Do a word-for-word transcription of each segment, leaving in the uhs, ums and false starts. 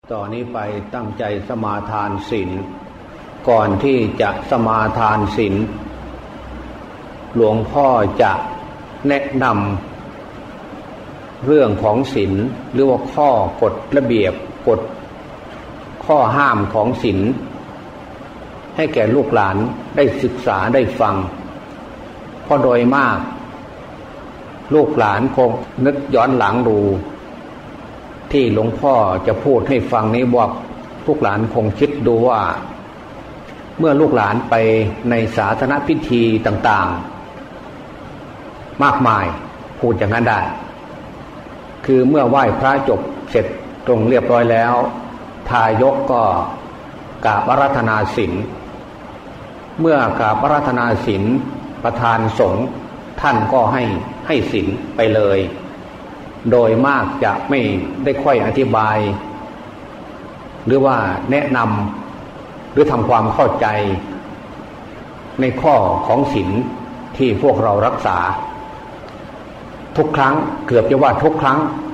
ต่อนนี้ไปตั้งใจสมาทานศีลก่อนที่จะสมาทานศีลหลวงพ่อจะแนะนำเรื่องของศีลหรือว่าข้อกฎระเบียบกฎข้อห้ามของศีลให้แก่ลูกหลานได้ศึกษาได้ฟังเพราะโดยมากลูกหลานคงนึกย้อนหลังดูที่หลวงพ่อจะพูดให้ฟังนี้ว่าลูกหลานคงคิดดูว่าเมื่อลูกหลานไปในสาธารณพิธีต่างๆมากมายพูดอย่างนั้นได้คือเมื่อไหว้พระจบเสร็จตรงเรียบร้อยแล้วทายกก็กราบอาราธนาศีลเมื่อกราบอาราธนาศีลประธานสงฆ์ท่านก็ให้ให้ศีลไปเลยโดยมากจะไม่ได้ค่อยอธิบายหรือว่าแนะนำหรือทำความเข้าใจในข้อของศีลที่พวกเรารักษาทุกครั้งเกือบจะว่าทุกครั้ง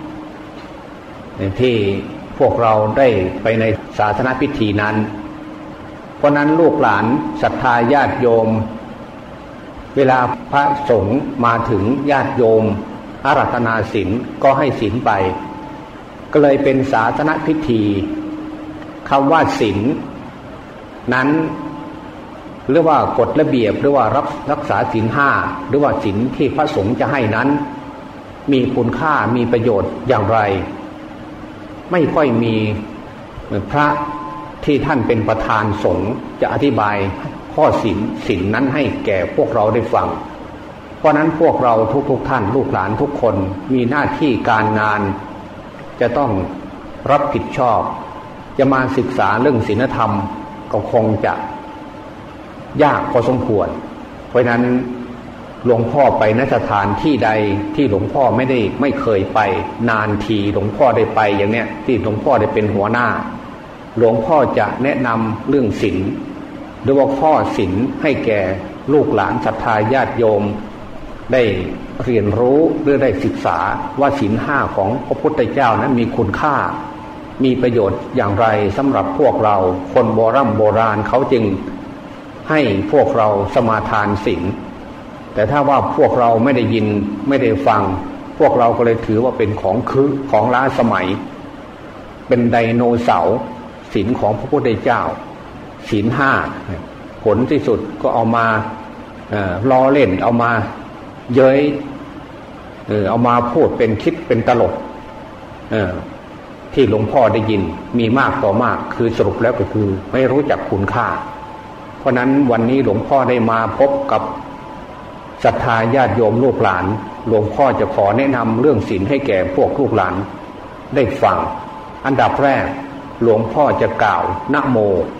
ที่พวกเราได้ไปในศาสนพิธีนั้นเพราะนั้นลูกหลานศรัทธาญาติโยมเวลาพระสงฆ์มาถึงญาติโยมอาราธนาศีลก็ให้ศีลไปก็เลยเป็นศาสนพิธีคำว่าศีลนั้นหรือว่ากฎระเบียบหรือว่ารับรักษาศีลห้าหรือว่าศีลที่พระสงฆ์จะให้นั้นมีคุณค่ามีประโยชน์อย่างไรไม่ค่อยมีพระที่ท่านเป็นประธานสงฆ์จะอธิบายข้อศีลศีลนั้นให้แก่พวกเราได้ฟังเพราะนั้นพวกเราทุกๆท่านลูกหลานทุกคนมีหน้าที่การงานจะต้องรับผิดชอบจะมาศึกษาเรื่องศีลธรรมก็คงจะยากพอสมควรเพราะนั้นหลวงพ่อไปนสถานที่ใดที่หลวงพ่อไม่ได้ไม่เคยไปนานทีหลวงพ่อได้ไปอย่างเนี้ยที่หลวงพ่อได้เป็นหัวหน้าหลวงพ่อจะแนะนำเรื่องศีลหรือว่าข้อศีลให้แก่ลูกหลานศรัทธาญาติโยมได้เรียนรู้หรือได้ศึกษาว่าศีลห้าของพระพุทธเจ้านั้นมีคุณค่ามีประโยชน์อย่างไรสำหรับพวกเราคนโบราณโบราณเขาจึงให้พวกเราสมาทานศีลแต่ถ้าว่าพวกเราไม่ได้ยินไม่ได้ฟังพวกเราก็เลยถือว่าเป็นของคือของล้าสมัยเป็นไดโนเสาร์ศีลของพระพุทธเจ้าศีลห้าผลที่สุดก็เอามาล้อเล่นเอามาเย้ยเออเอามาพูดเป็นคิดเป็นตลกเออที่หลวงพ่อได้ยินมีมากต่อมากคือสรุปแล้วก็คือไม่รู้จักคุณค่าเพราะนั้นวันนี้หลวงพ่อได้มาพบกับศรัทธาญาติโยมลูกหลานหลวงพ่อจะขอแนะนำเรื่องศีลให้แก่พวกลูกหลานได้ฟังอันดับแรกหลวงพ่อจะกล่าวนะโม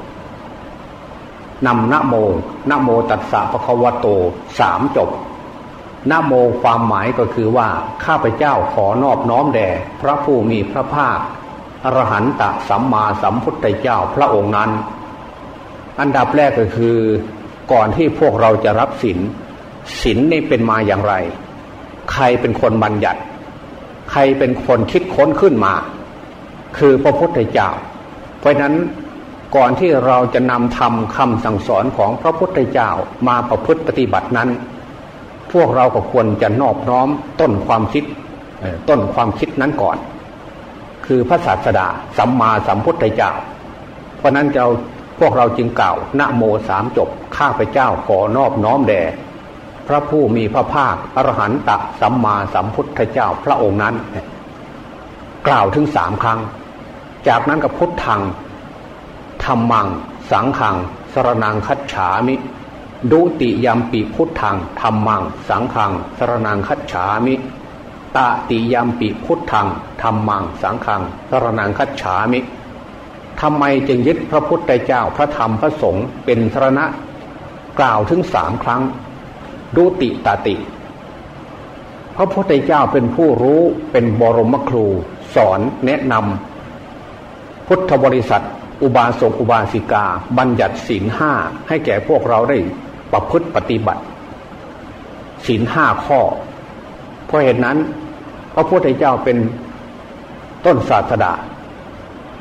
นำนะโมนะโมตัสสะภะคะวะโตสามจบนะโมความหมายก็คือว่าข้าพเจ้าขอนอบน้อมแด่พระผู้มีพระภาคอรหันตสัมมาสัมพุทธเจ้าพระองค์นั้นอันดับแรกก็คือก่อนที่พวกเราจะรับศีลศีลนี่เป็นมาอย่างไรใครเป็นคนบัญญัติใครเป็นคนคิดค้นขึ้นมาคือพระพุทธเจ้าเพราะนั้นก่อนที่เราจะนำธรรมคำสั่งสอนของพระพุทธเจ้ามาประพฤติปฏิบัตินั้นพวกเราก็ควรจะนอบน้อมต้นความคิดต้นความคิดนั้นก่อนคือพระศาสดาสัมมาสัมพุทธเจ้าเพราะนั้นเราพวกเราจึงกล่าวนะโมสามจบข้าพเจ้าขอนอบน้อมแด่พระผู้มีพระภาคอรหันตสัมมาสัมพุทธเจ้าพระองค์นั้นกล่าวถึงสามครั้งจากนั้นก็พุทธังธัมมังสังฆังสรณังคัจฉามิดุติยัมปิพุทธังธัมมังสังฆังสรณังคัจฉามิตติยัมปิพุทธังธัมมังสังฆังสรณังคัจฉามิทำไมจึงยึดพระพุทธเจ้าพระธรรมพระสงฆ์เป็นสรณะกล่าวถึงสามครั้งดุติตติพระพุทธเจ้าเป็นผู้รู้เป็นบรมครูสอนแนะนำพุทธบริษัทอุบาสกอุบาสิกาบัญญัติศีลห้าให้แก่พวกเราได้ประพฤติปฏิบัติศีลห้าข้อเพราะเหตุนั้นพระพุทธเจ้าเป็นต้นศาสดา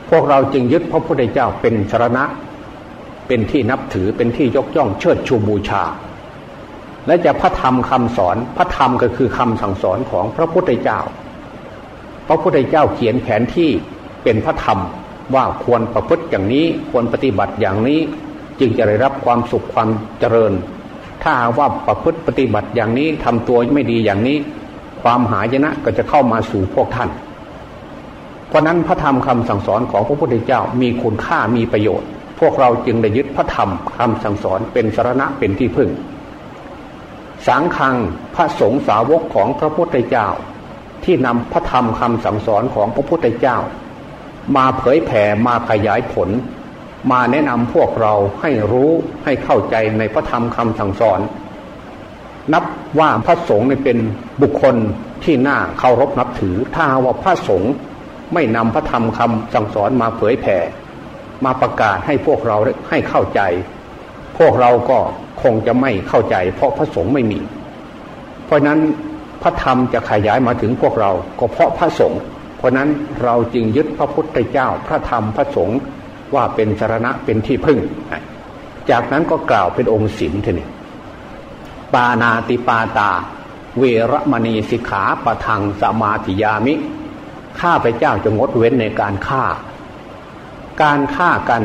พวกเราจึงยึดพระพุทธเจ้าเป็นสรณะเป็นที่นับถือเป็นที่ยกย่องเชิดชูบูชาและจะพระธรรมคำสอนพระธรรมก็คือคำสั่งสอนของพระพุทธเจ้าพระพุทธเจ้าเขียนแผนที่เป็นพระธรรมว่าควรประพฤติอย่างนี้ควรปฏิบัติอย่างนี้จึงจะได้รับความสุขความเจริญถ้าว่าประพฤติปฏิบัติอย่างนี้ทำตัวไม่ดีอย่างนี้ความหายนะก็จะเข้ามาสู่พวกท่านเพราะนั้นพระธรรมคำสั่งสอนของพระพุทธเจ้ามีคุณค่ามีประโยชน์พวกเราจึงได้ยึดพระธรรมคำสั่งสอนเป็นสรณะเป็นที่พึ่งสังฆังพระสงฆ์สาวกของพระพุทธเจ้าที่นำพระธรรมคำสั่งสอนของพระพุทธเจ้ามาเผยแผ่มาขยายผลมาแนะนำพวกเราให้รู้ให้เข้าใจในพระธรรมคำสั่งสอนนับว่าพระสงฆ์เป็นบุคคลที่น่าเคารพนับถือถ้าว่าพระสงฆ์ไม่นำพระธรรมคำสั่งสอนมาเผยแผ่มาประกาศให้พวกเราให้เข้าใจพวกเราก็คงจะไม่เข้าใจเพราะพระสงฆ์ไม่มีเพราะนั้นพระธรรมจะขยายมาถึงพวกเราก็เพราะพระสงฆ์เพราะนั้นเราจึงยึดพระพุทธเจ้าพระธรรมพระสงฆ์ว่าเป็นสรณะเป็นที่พึ่งจากนั้นก็กล่าวเป็นองค์ศีลทีนี้ปานาติปาตาเวรมณีสิกขาปะทังสมาธิยามิข้าพเจ้าจะงดเว้นในการฆ่าการฆ่ากัน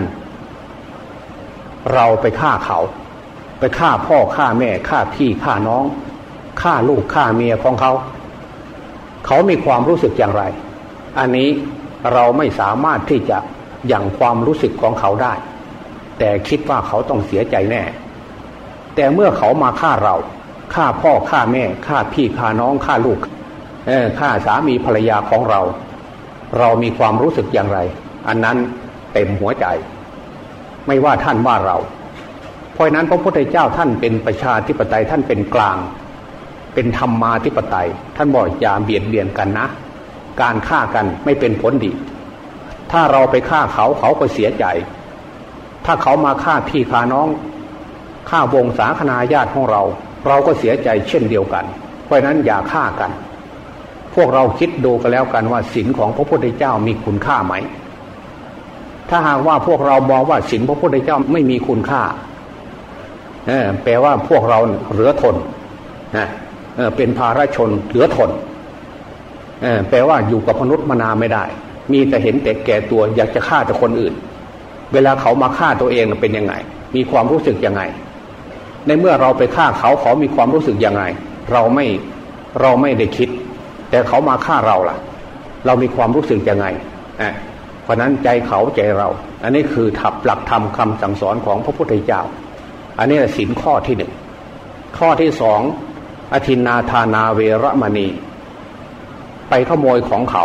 เราไปฆ่าเขาไปฆ่าพ่อฆ่าแม่ฆ่าพี่ฆ่าน้องฆ่าลูกฆ่าเมียของเขาเขามีความรู้สึกอย่างไรอันนี้เราไม่สามารถที่จะยังความรู้สึกของเขาได้แต่คิดว่าเขาต้องเสียใจแน่แต่เมื่อเขามาฆ่าเราฆ่าพ่อฆ่าแม่ฆ่าพี่ฆ่าน้องฆ่าลูกเออฆ่าสามีภรรยาของเราเรามีความรู้สึกอย่างไรอันนั้นเต็มหัวใจไม่ว่าท่านว่าเราเพราะนั้นพระพุทธเจ้าท่านเป็นประชาธิปไตยท่านเป็นกลางเป็นธรรมาธิปไตยท่านบอกอย่าเบียดเบียนกันนะการฆ่ากันไม่เป็นผลดีถ้าเราไปฆ่าเขาเขาก็เสียใจถ้าเขามาฆ่าพี่ฆ่าน้องฆ่าวงศาคณาญาติของเราเราก็เสียใจเช่นเดียวกันเพราะนั้นอย่าฆ่ากันพวกเราคิดดูกันแล้วกันว่าศีลของพระพุทธเจ้ามีคุณค่าไหมถ้าหากว่าพวกเรามองว่าศีลพระพุทธเจ้าไม่มีคุณค่าเออแปลว่าพวกเราเหลือทนนะเออเป็นภาราชนเหลือทนเออแปลว่าอยู่กับมนุษย์มานานไม่ได้มีแต่เห็นแต่แก่ตัวอยากจะฆ่าแต่คนอื่นเวลาเขามาฆ่าตัวเองเป็นยังไงมีความรู้สึกยังไงในเมื่อเราไปฆ่าเขาเขามีความรู้สึกยังไงเราไม่เราไม่ได้คิดแต่เขามาฆ่าเราล่ะเรามีความรู้สึกยังไงอ่ะเพราะนั้นใจเขาใจเราอันนี้คือทับหลักธรรมคำสั่งสอนของพระพุทธเจ้าอันนี้ศีลข้อที่หนึ่งข้อที่สองอทินนาทานาเวรมณีไปขโมยของเขา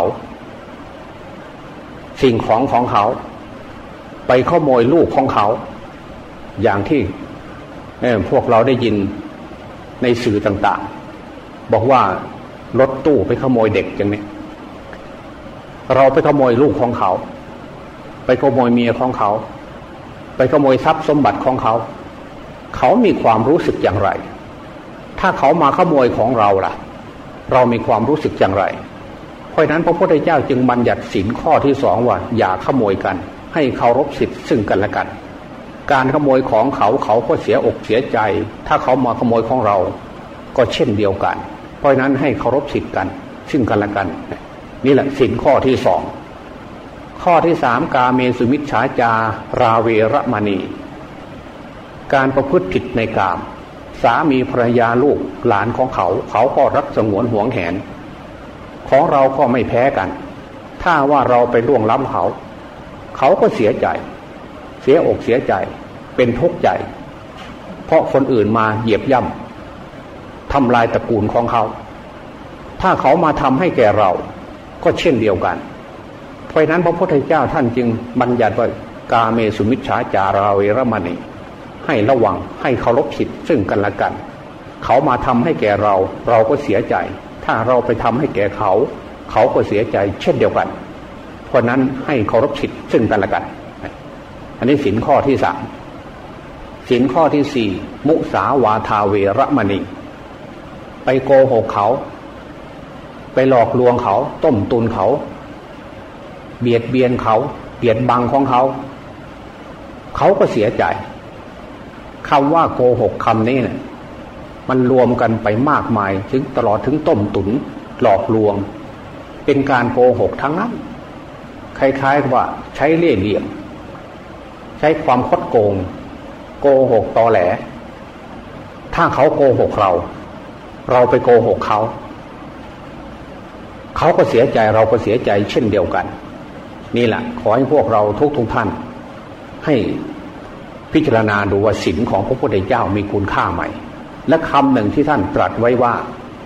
สิ่งของของเขาไปขโมยลูกของเขาอย่างที่พวกเราได้ยินในสื่อต่างๆบอกว่ารถตู้ไปขโมยเด็กอย่างนี้เราไปขโมยลูกของเขาไปขโมยเมียของเขาไปขโมยทรัพย์สมบัติของเขาเขามีความรู้สึกอย่างไรถ้าเขามาขโมยของเราล่ะเรามีความรู้สึกอย่างไรเพราะนั้นพระพุทธเจ้าจึงบัญญัติศีลข้อที่สองว่าอย่าขโมยกันให้เคารพสิทธิ์ซึ่งกันและกันการขโมยของเขาเขาก็เสียอกเสียใจถ้าเขามาขโมยของเราก็เช่นเดียวกันเพราะนั้นให้เคารพสิทธิ์กันซึ่งกันและกันนี่แหละศีลข้อที่สองข้อที่สามกาเมสุมิจฉาจาราเวรมณีการประพฤติผิดในกามสามีภรรยาลูกหลานของเขาเขาก็รักสงวนห่วงแหนของเราก็ไม่แพ้กันถ้าว่าเราไปล่วงล้ำเขาเขาก็เสียใจเสียอกเสียใจเป็นทุกข์ใจเพราะคนอื่นมาเหยียบย่ำทำลายตระกูลของเขาถ้าเขามาทำให้แก่เราก็เช่นเดียวกันเพราะนั้นพระพุทธเจ้าท่านจึงบัญญัติว่ากาเมสุมิจฉาจาราเวรมณีให้ระวังให้เคารพสิทธิ์ซึ่งกันและกันเขามาทำให้แก่เราเราก็เสียใจถ้าเราไปทำให้แก่เขาเขาก็เสียใจเช่นเดียวกันเพราะนั้นให้เคารพสิทธิ์ซึ่งกันและกันอันนี้ศีลข้อที่สามศีลข้อที่สี่มุสาวาทาเวรมณีไปโกหกเขาไปหลอกลวงเขาต้มตุนเขาเบียดเบียนเขาเปียดบังของเขาเขาก็เสียใจคำว่าโกหกคำนี้เนี่ยมันรวมกันไปมากมายถึงตลอดถึงต้มตุ๋นหลอกลวงเป็นการโกหกทั้งนั้นคล้ายๆว่าใช้เล่ห์เหลี่ยมใช้ความคดโกงโกหกตอแหลถ้าเขาโกหกเราเราไปโกหกเขาเขาก็เสียใจเราก็เสียใจเช่นเดียวกันนี่แหละขอให้พวกเราทุกทุกท่านให้พิจารณาดูว่าศีลของพระพุทธเจ้ามีคุณค่าไหมและคำหนึ่งที่ท่านตรัสไว้ว่า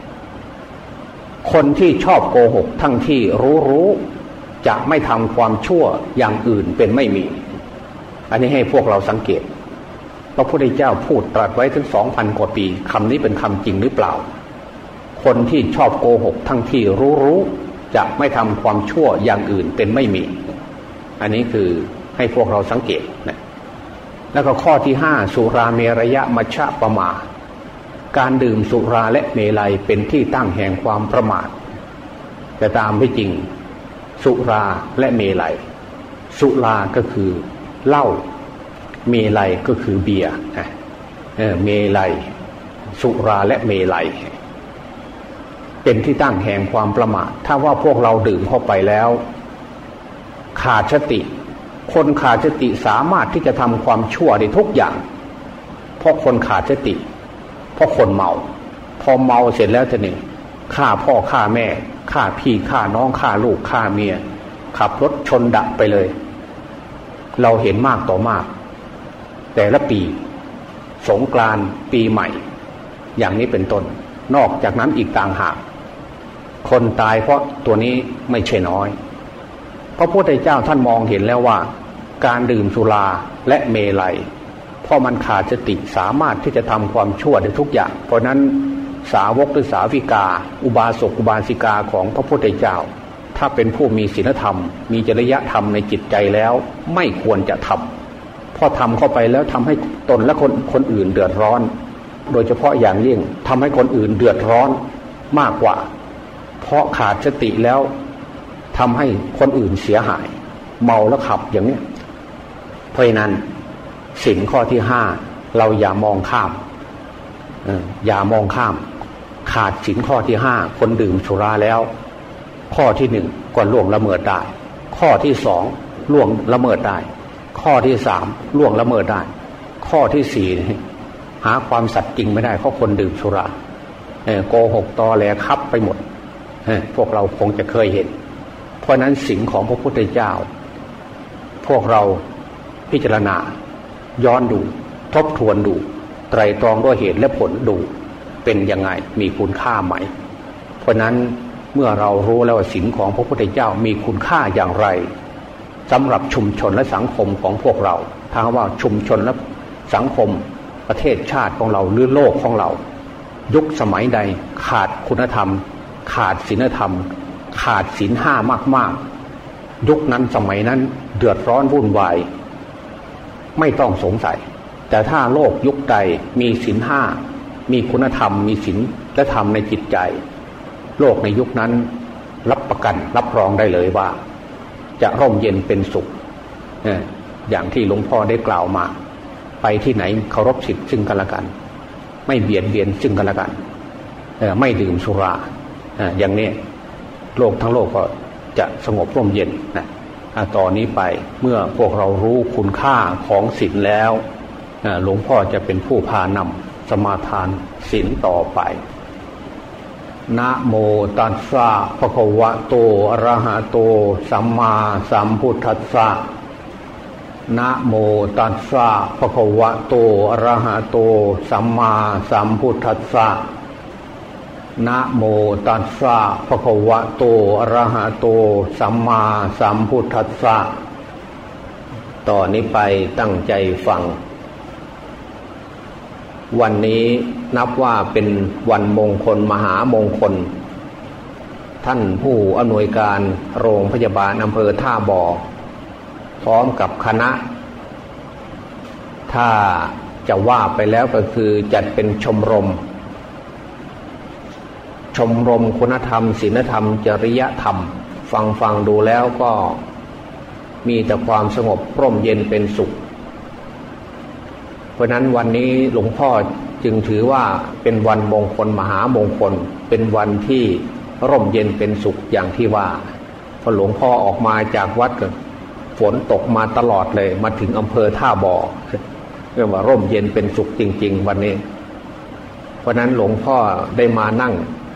คนที่ชอบโกหกทั้งที่รู้รู้จะไม่ทำความชั่วอย่างอื่นเป็นไม่มีอันนี้ให้พวกเราสังเกตพระพุทธเจ้าพูดตรัสไว้ถึงสองพันกว่าปีคำนี้เป็นคำจริงหรือเปล่าคนที่ชอบโกหกทั้งที่รู้รู้จะไม่ทำความชั่วอย่างอื่นเป็นไม่มีอันนี้คือให้พวกเราสังเกตนะแล้วก็ข้อที่ห้าสุราเมรยมัชฌะปมาการดื่มสุราและเมลัยเป็นที่ตั้งแห่งความประมาทแต่ตามที่จริงสุราและเมลัยสุราก็คือเหล้าเมลัยก็คือเบียร์เมลัยสุราและเมลัยเป็นที่ตั้งแห่งความประมาทถ้าว่าพวกเราดื่มเข้าไปแล้วขาดสติคนขาดสติสามารถที่จะทำความชั่วได้ทุกอย่างเพราะคนขาดสติเพราะคนเมาพอเมาเสร็จแล้วจะหนึ่งฆ่าพ่อฆ่าแม่ฆ่าพี่ฆ่าน้องฆ่าลูกฆ่าเมียขับรถชนดะไปเลยเราเห็นมากต่อมากแต่ละปีสงกรานต์ปีใหม่อย่างนี้เป็นต้นนอกจากนั้นอีกต่างหากคนตายเพราะตัวนี้ไม่ใช่น้อยพระพุทธเจ้าท่านมองเห็นแล้วว่าการดื่มสุราและเมลัยเพราะมันขาดสติสามารถที่จะทำความชั่วได้ทุกอย่างเพราะนั้นสาวกหรือสาวิกาอุบาสกอุบาสิกาของพระพุทธเจ้าถ้าเป็นผู้มีศีลธรรมมีจริยธรรมในจิตใจแล้วไม่ควรจะทำเพราะทำเข้าไปแล้วทำให้ตนและคนคนอื่นเดือดร้อนโดยเฉพาะอย่างยิ่งทำให้คนอื่นเดือดร้อนมากกว่าเพราะขาดสติแล้วทำให้คนอื่นเสียหายเมาแล้วขับอย่างนี้เพราะนั้นศีลข้อที่ห้าเราอย่ามองข้ามอย่ามองข้ามขาดศีลข้อที่ห้าคนดื่มสุราแล้วข้อที่หนึ่งก็ล่วงละเมิดได้ข้อที่สองล่วงละเมิดได้ข้อที่สามล่วงละเมิดได้ข้อที่สี่หาความสัตย์จริงไม่ได้เพราะคนดื่มสุราโกหกตอแหลคับไปหมดพวกเราคงจะเคยเห็นเพราะนั้นศีลของพระพุทธเจ้าพวกเราพิจารณาย้อนดูทบทวนดูไตรตรองด้วยเหตุและผลดูเป็นยังไงมีคุณค่าไหมเพราะนั้นเมื่อเรารู้แล้วว่าศีลของพระพุทธเจ้ามีคุณค่าอย่างไรสำหรับชุมชนและสังคมของพวกเราถ้าว่าชุมชนและสังคมประเทศชาติของเราหรือโลกของเรายุคสมัยใดขาดคุณธรรมขาดศีลธรรมขาดศีลห้ามากๆยุคนั้นสมัยนั้นเดือดร้อนวุ่นวายไม่ต้องสงสัยแต่ถ้าโลกยุคใดมีศีลห้ามีคุณธรรมมีศีลและธรรมในจิตใจโลกในยุคนั้นรับประกันรับรองได้เลยว่าจะร่มเย็นเป็นสุขอย่างที่หลวงพ่อได้กล่าวมาไปที่ไหนเคารพสิทธิ์ซึ่งกันและกันไม่เบียดเบียนซึ่งกันและกันไม่ดื่มสุราอย่างนี้โลกทั้งโลกก็จะสงบร่มเย็นนะต่อนนี้ไปเมื่อพวกเรารู้คุณค่าของศีลแล้วหลวงพ่อจะเป็นผู้พานำสมาทานศีลต่อไปนะโมตัสสะภะคะวะโตอะระหะโตสัมมาสัมพุทธัสสะนะโมตัสสะภะคะวะโตอะระหะโตสัมมาสัมพุทธัสสะนะโมตัสสะภะคะวะโตอะระหะโตสัมมาสัมพุทธัสสะต่อนนี้ไปตั้งใจฟังวันนี้นับว่าเป็นวันมงคลมหามงคลท่านผู้อำนวยการโรงพยาบาลอำเภอท่าบ่อพร้อมกับคณะถ้าจะว่าไปแล้วก็คือจัดเป็นชมรมชมรมคุณธรรมศีลธรรมจริยธรรมฟังฟังดูแล้วก็มีแต่ความสงบร่มเย็นเป็นสุขเพราะนั้นวันนี้หลวงพ่อจึงถือว่าเป็นวันมงคลมหามงคลเป็นวันที่ร่มเย็นเป็นสุขอย่างที่ว่าพอหลวงพ่อออกมาจากวัดก็ฝนตกมาตลอดเลยมาถึงอำเภอท่าบ่อเรียกว่าร่มเย็นเป็นสุขจริงๆวันนี้เพราะนั้นหลวงพ่อได้มานั่ง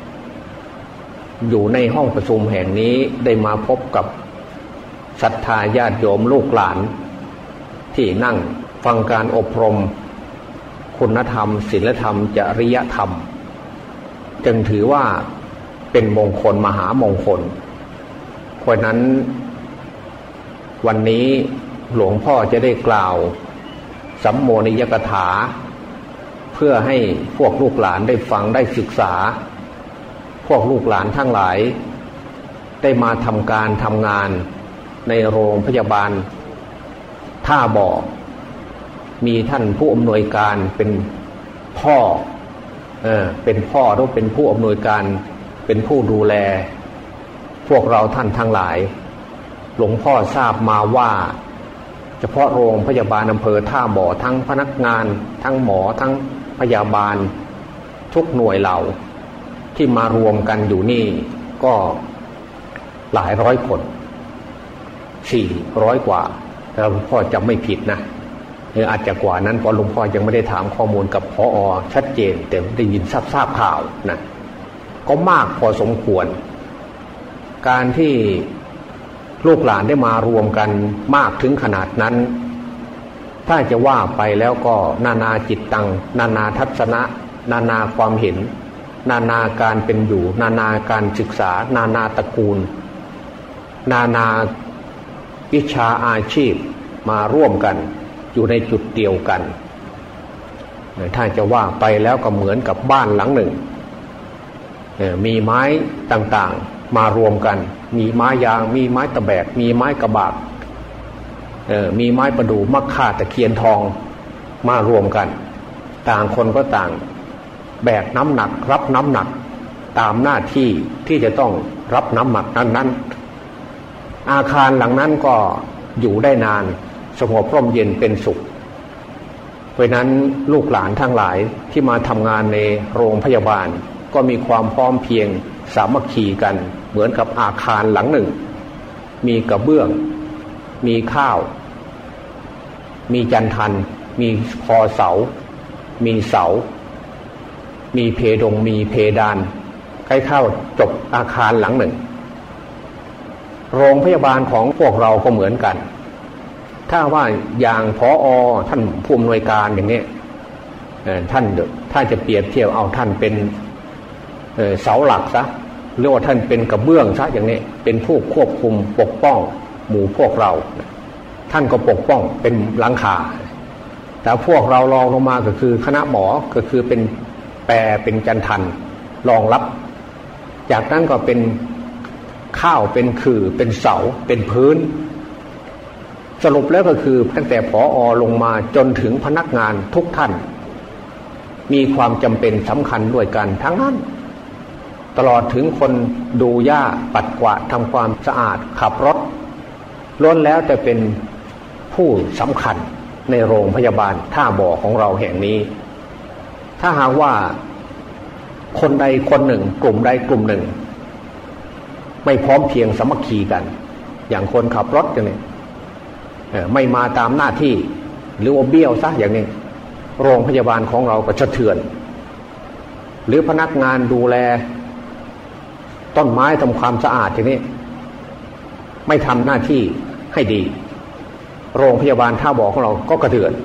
อยู่ในห้องประชุมแห่งนี้ได้มาพบกับศรัทธาญาติโยมลูกหลานที่นั่งฟังการอบรมคุณธรรมศีลธรรมจริยธรรมจึงถือว่าเป็นมงคลมหามงคลเพราะนั้นวันนี้หลวงพ่อจะได้กล่าวสัมโมนิยกถาเพื่อให้พวกลูกหลานได้ฟังได้ศึกษาพวกลูกหลานทั้งหลายได้มาทำการทำงานในโรงพยาบาลท่าบ่อมีท่านผู้อำนวยการเป็นพ่อเออเป็นพ่อหรือเป็นผู้อำนวยการเป็นผู้ดูแลพวกเราท่านทั้งหลายหลวงพ่อทราบมาว่าเฉพาะโรงพยาบาลอำเภอท่าบ่อทั้งพนักงานทั้งหมอทั้งพยาบาลทุกหน่วยเหล่าที่มารวมกันอยู่นี่ก็หลายร้อยคนสี่ร้อยกว่าแต่หลวงพ่อจำไม่ผิดนะหรืออาจจะกว่านั้นเพราะหลวงพ่อยังไม่ได้ถามข้อมูลกับผอ.ชัดเจนแต่ได้ยินทราบทราบข่าวนะก็มากพอสมควรการที่ลูกหลานได้มารวมกันมากถึงขนาดนั้นถ้าจะว่าไปแล้วก็นานาจิตตังนานาทัศนะนานาความเห็นนานาการเป็นอยู่นานาการศึกษานานาตระกูลนานาวิชาอาชีพมาร่วมกันอยู่ในจุดเดียวกันถ้าจะว่าไปแล้วก็เหมือนกับบ้านหลังหนึ่งมีไม้ต่างๆมารวมกันมีไม้ยางมีไม้ตะแบกมีไม้กระบากมีไม้ประดู่มะค่าตะเคียนทองมารวมกันต่างคนก็ต่างแบกน้ำหนักรับน้ำหนักตามหน้าที่ที่จะต้องรับน้ำหนักนั้นๆอาคารหลังนั้นก็อยู่ได้นานสงบร่มเย็นเป็นสุขเพราะนั้นลูกหลานทั้งหลายที่มาทำงานในโรงพยาบาลก็มีความพร้อมเพรียงสามัคคีกันเหมือนกับอาคารหลังหนึ่งมีกระเบื้องมีข้าวมีจันทันมีคอเสามีเสามีเพดงมีเพดานใกล้เข้าจบอาคารหลังหนึ่งโรงพยาบาลของพวกเราก็เหมือนกันถ้าว่าอย่างผอ.ท่านผู้อำนวยการอย่างนี้ท่านถ้าจะเปรียบเทียบเอาท่านเป็นเสาหลักซะหรือว่าท่านเป็นกระเบื้องซะอย่างนี้เป็นผู้ควบคุมปกป้องหมู่พวกเราท่านก็ปกป้องเป็นหลังคาแต่พวกเรารองลงมาก็คือคณะหมอก็คือเป็นแปรเป็นจันทันรองรับจากนั้นก็เป็นข้าวเป็นคือเป็นเสาเป็นพื้นสรุปแล้วก็คือตั้งแต่ผอ.ลงมาจนถึงพนักงานทุกท่านมีความจำเป็นสำคัญด้วยกันทั้งนั้นตลอดถึงคนดูหญ้าปัดกวาดทำความสะอาดขับรถล้วนแล้วแต่เป็นผู้สำคัญในโรงพยาบาลท่าบ่อของเราแห่งนี้ถ้าหากว่าคนใดคนหนึ่งกลุ่มใดกลุ่มหนึ่งไม่พร้อมเพียงสามัคคีกันอย่างคนขับรถอย่างนี้ไม่มาตามหน้าที่หรือว่าเบี้ยวซะอย่างนี้โรงพยาบาลของเราก็สะเทือนหรือพนักงานดูแลต้นไม้ทำความสะอาดอย่างนี้ไม่ทำหน้าที่ให้ดีโรงพยาบาลท่าบ่อของเราก็กระเทือน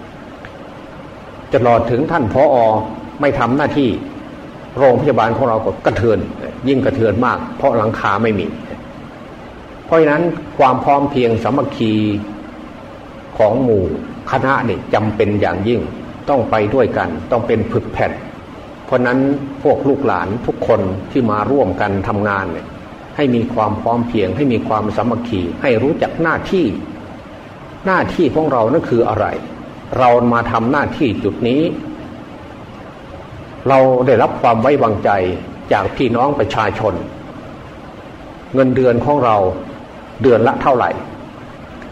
จะรอดถึงท่านผอ.ไม่ทำหน้าที่โรงพยาบาลของเราก็กระเทือนยิ่งกระเทือนมากเพราะหลังคาไม่มีเพราะฉะนั้นความพร้อมเพรียงสามัคคีของหมู่คณะนี่จำเป็นอย่างยิ่งต้องไปด้วยกันต้องเป็นผึกแผ่นเพราะนั้นพวกลูกหลานทุกคนที่มาร่วมกันทำงานเนี่ยให้มีความพร้อมเพรียงให้มีความสามัคคีให้รู้จักหน้าที่หน้าที่ของเรานั่นคืออะไรเรามาทำหน้าที่จุดนี้เราได้รับความไว้วางใจจากพี่น้องประชาชนเงินเดือนของเราเดือนละเท่าไหร่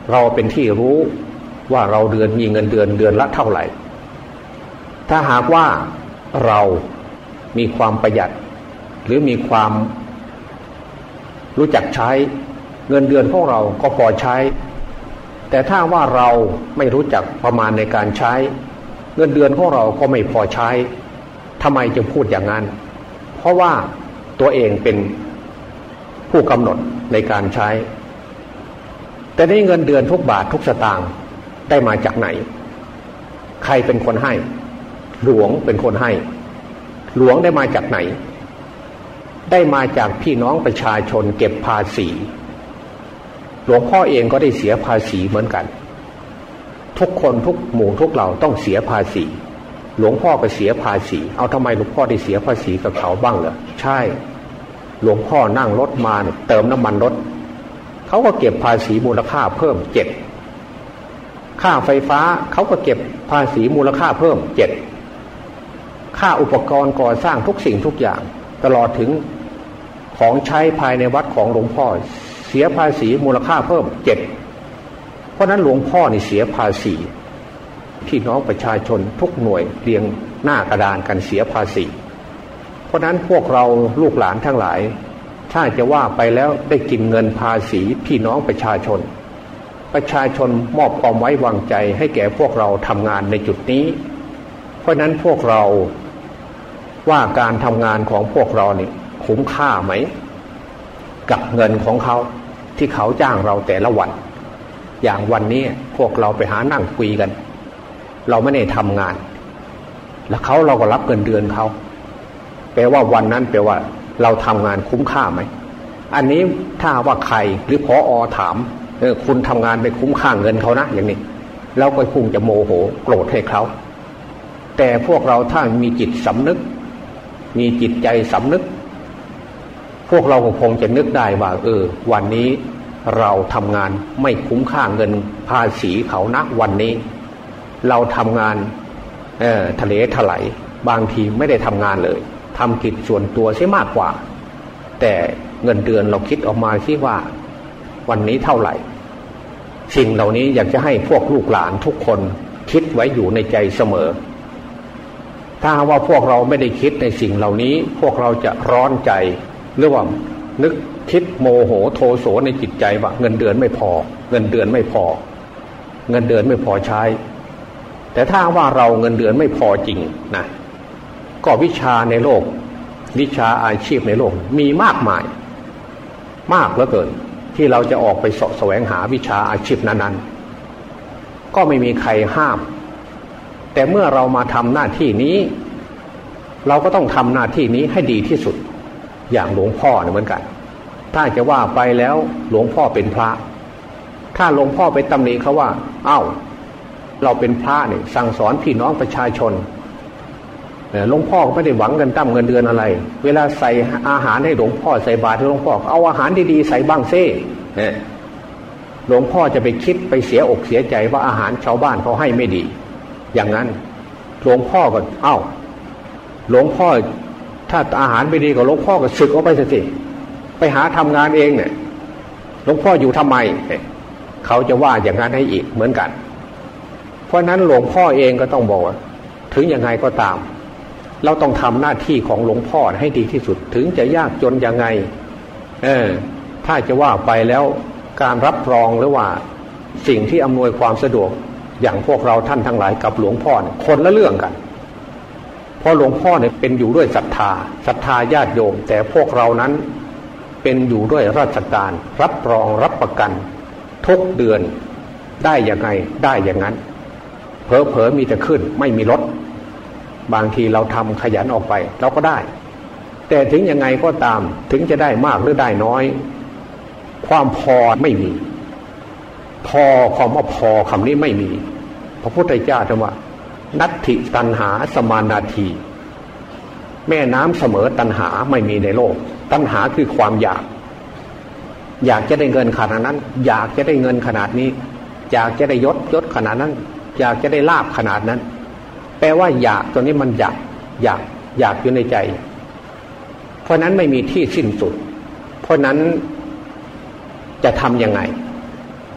เราเป็นที่รู้ว่าเราเดือนมีเงินเดือนเดือนละเท่าไหร่ถ้าหากว่าเรามีความประหยัดหรือมีความรู้จักใช้เงินเดือนของเราก็พอใช้แต่ถ้าว่าเราไม่รู้จักประมาณในการใช้เงินเดือนของเราก็ไม่พอใช้ทำไมจึงพูดอย่างนั้นเพราะว่าตัวเองเป็นผู้กำหนดในการใช้แต่นี่เงินเดือนทุกบาททุกสตางค์ได้มาจากไหนใครเป็นคนให้หลวงเป็นคนให้หลวงได้มาจากไหนได้มาจากพี่น้องประชาชนเก็บภาษีหลวงพ่อเองก็ได้เสียภาษีเหมือนกันทุกคนทุกหมู่ทุกเหล่าต้องเสียภาษีหลวงพ่อก็เสียภาษีเอาทำไมหลวงพ่อได้เสียภาษีกับเขาบ้างเหรอใช่หลวงพ่อนั่งรถมาเนี่ยเติมน้ำมันรถเขาก็เก็บภาษีมูลค่าเพิ่มเจ็ดค่าไฟฟ้าเขาก็เก็บภาษีมูลค่าเพิ่มเจ็ดค่าอุปกรณ์ก่อสร้างทุกสิ่งทุกอย่างตลอดถึงของใช้ภายในวัดของหลวงพ่อเสียภาษีมูลค่าเพิ่มเจ็ดเพราะนั้นหลวงพ่อนี่เสียภาษีพี่น้องประชาชนทุกหน่วยเรียงหน้ากระดานกันเสียภาษีเพราะนั้นพวกเราลูกหลานทั้งหลายถ้าจะว่าไปแล้วได้กินเงินภาษีพี่น้องประชาชนประชาชนมอบความไว้วางใจให้แก่พวกเราทำงานในจุดนี้เพราะนั้นพวกเราว่าการทำงานของพวกเรานี่คุ้มค่าไหมกับเงินของเขาที่เขาจ้างเราแต่ละวันอย่างวันนี้พวกเราไปหานั่งคุยกันเราไม่ได้ทำงานแล้วเขาเราก็รับเงินเดือนเขาแปลว่าวันนั้นแปลว่าเราทำงานคุ้มค่าไหมอันนี้ถ้าว่าใครหรือผอ.ถามเออคุณทำงานไปคุ้มค่าเงินเขานะอย่างนี้เราก็คงจะโมโหโกรธให้เขาแต่พวกเราถ้ามีจิตสำนึกมีจิตใจสำนึกพวกเราคงจะนึกได้ว่าเออวันนี้เราทำงานไม่คุ้มค่าเงินภาษีเขานะวันนี้เราทำงานเอ่อทะเลถลายบางทีไม่ได้ทำงานเลยทำกิจส่วนตัวเสียมากกว่าแต่เงินเดือนเราคิดออกมาที่ว่าวันนี้เท่าไหร่สิ่งเหล่านี้อยากจะให้พวกลูกหลานทุกคนคิดไว้อยู่ในใจเสมอถ้าว่าพวกเราไม่ได้คิดในสิ่งเหล่านี้พวกเราจะร้อนใจหรือว่านึกคิดโมโหโทโสในจิตใจว่าเงินเดือนไม่พอเงินเดือนไม่พอเงินเดือนไม่พอใช้แต่ถ้าว่าเราเงินเดือนไม่พอจริงนะก็วิชาในโลกวิชาอาชีพในโลกมีมากมายมากเหลือเกินที่เราจะออกไปเสาะแสวงหาวิชาอาชีพนั้นๆก็ไม่มีใครห้ามแต่เมื่อเรามาทำหน้าที่นี้เราก็ต้องทำหน้าที่นี้ให้ดีที่สุดอย่างหลวงพ่อเนี่ยเหมือนกันถ้าจะว่าไปแล้วหลวงพ่อเป็นพระถ้าหลวงพ่อไปตำหนิเขาว่าเอ้าเราเป็นพระเนี่ยสั่งสอนพี่น้องประชาชนหลวงพ่อก็ไม่ได้หวังเงินตั้มเงินเดือนอะไรเวลาใส่อาหารให้หลวงพ่อใส่บาตรให้หลวงพ่อเอาอาหารดีๆใส่บ้างเซ่หลวงพ่อจะไปคิดไปเสียอกเสียใจว่าอาหารชาวบ้านเขาให้ไม่ดีอย่างนั้นหลวงพ่อก็เอ้าหลวงพ่อถ้าอาหารไม่ดีก็หลวงพ่อก็สึกออกไปสิไปหาทำงานเองเนี่ยหลวงพ่ออยู่ทำไมเขาจะว่าอย่างนั้นให้อีกเหมือนกันเพราะนั้นหลวงพ่อเองก็ต้องบอกว่าถึงยังไงก็ตามเราต้องทำหน้าที่ของหลวงพ่อให้ดีที่สุดถึงจะยากจนยังไงเออถ้าจะว่าไปแล้วการรับรองหรือว่าสิ่งที่อำนวยความสะดวกอย่างพวกเราท่านทั้งหลายกับหลวงพ่อเนี่ยคนละเรื่องกันเพราะหลวงพ่อเนี่ยเป็นอยู่ด้วยศรัทธาศรัทธาญาติโยมแต่พวกเรานั้นเป็นอยู่ด้วยราชการรับรองรับประกันทุกเดือนได้ยังไงได้อย่างนั้นเผลอเผลอมีแต่ขึ้นไม่มีลดบางทีเราทำขยันออกไปเราก็ได้แต่ถึงยังไงก็ตามถึงจะได้มากหรือได้น้อยความพอไม่มีพอความว่าพอคำนี้ไม่มีพระพุทธเจ้าตรัสว่านัตถิตัณหาสมานาทีแม่น้ำเสมอตัณหาไม่มีในโลกตัณหาคือความอยากอยากจะได้เงินขนาดนั้นอยากจะได้เงินขนาดนี้อยากจะได้ยศยศขนาดนั้นอยากจะได้ลาภขนาดนั้นแปลว่าอยากตัวนี้มันอยากอยากอยากอยู่ในใจเพราะนั้นไม่มีที่สิ้นสุดเพราะนั้นจะทำยังไง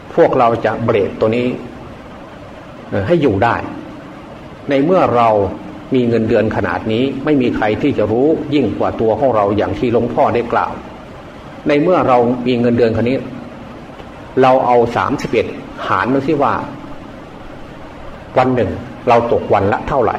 พวกเราจะเบรกตัวนี้ให้อยู่ได้ในเมื่อเรามีเงินเดือนขนาดนี้ไม่มีใครที่จะรู้ยิ่งกว่าตัวของเราอย่างที่หลวงพ่อได้กล่าวในเมื่อเรามีเงินเดือนคนนี้เราเอาสามสิบเอ็ดหารดูสิว่าวันหนึ่งเราตกวันละเท่าไหร่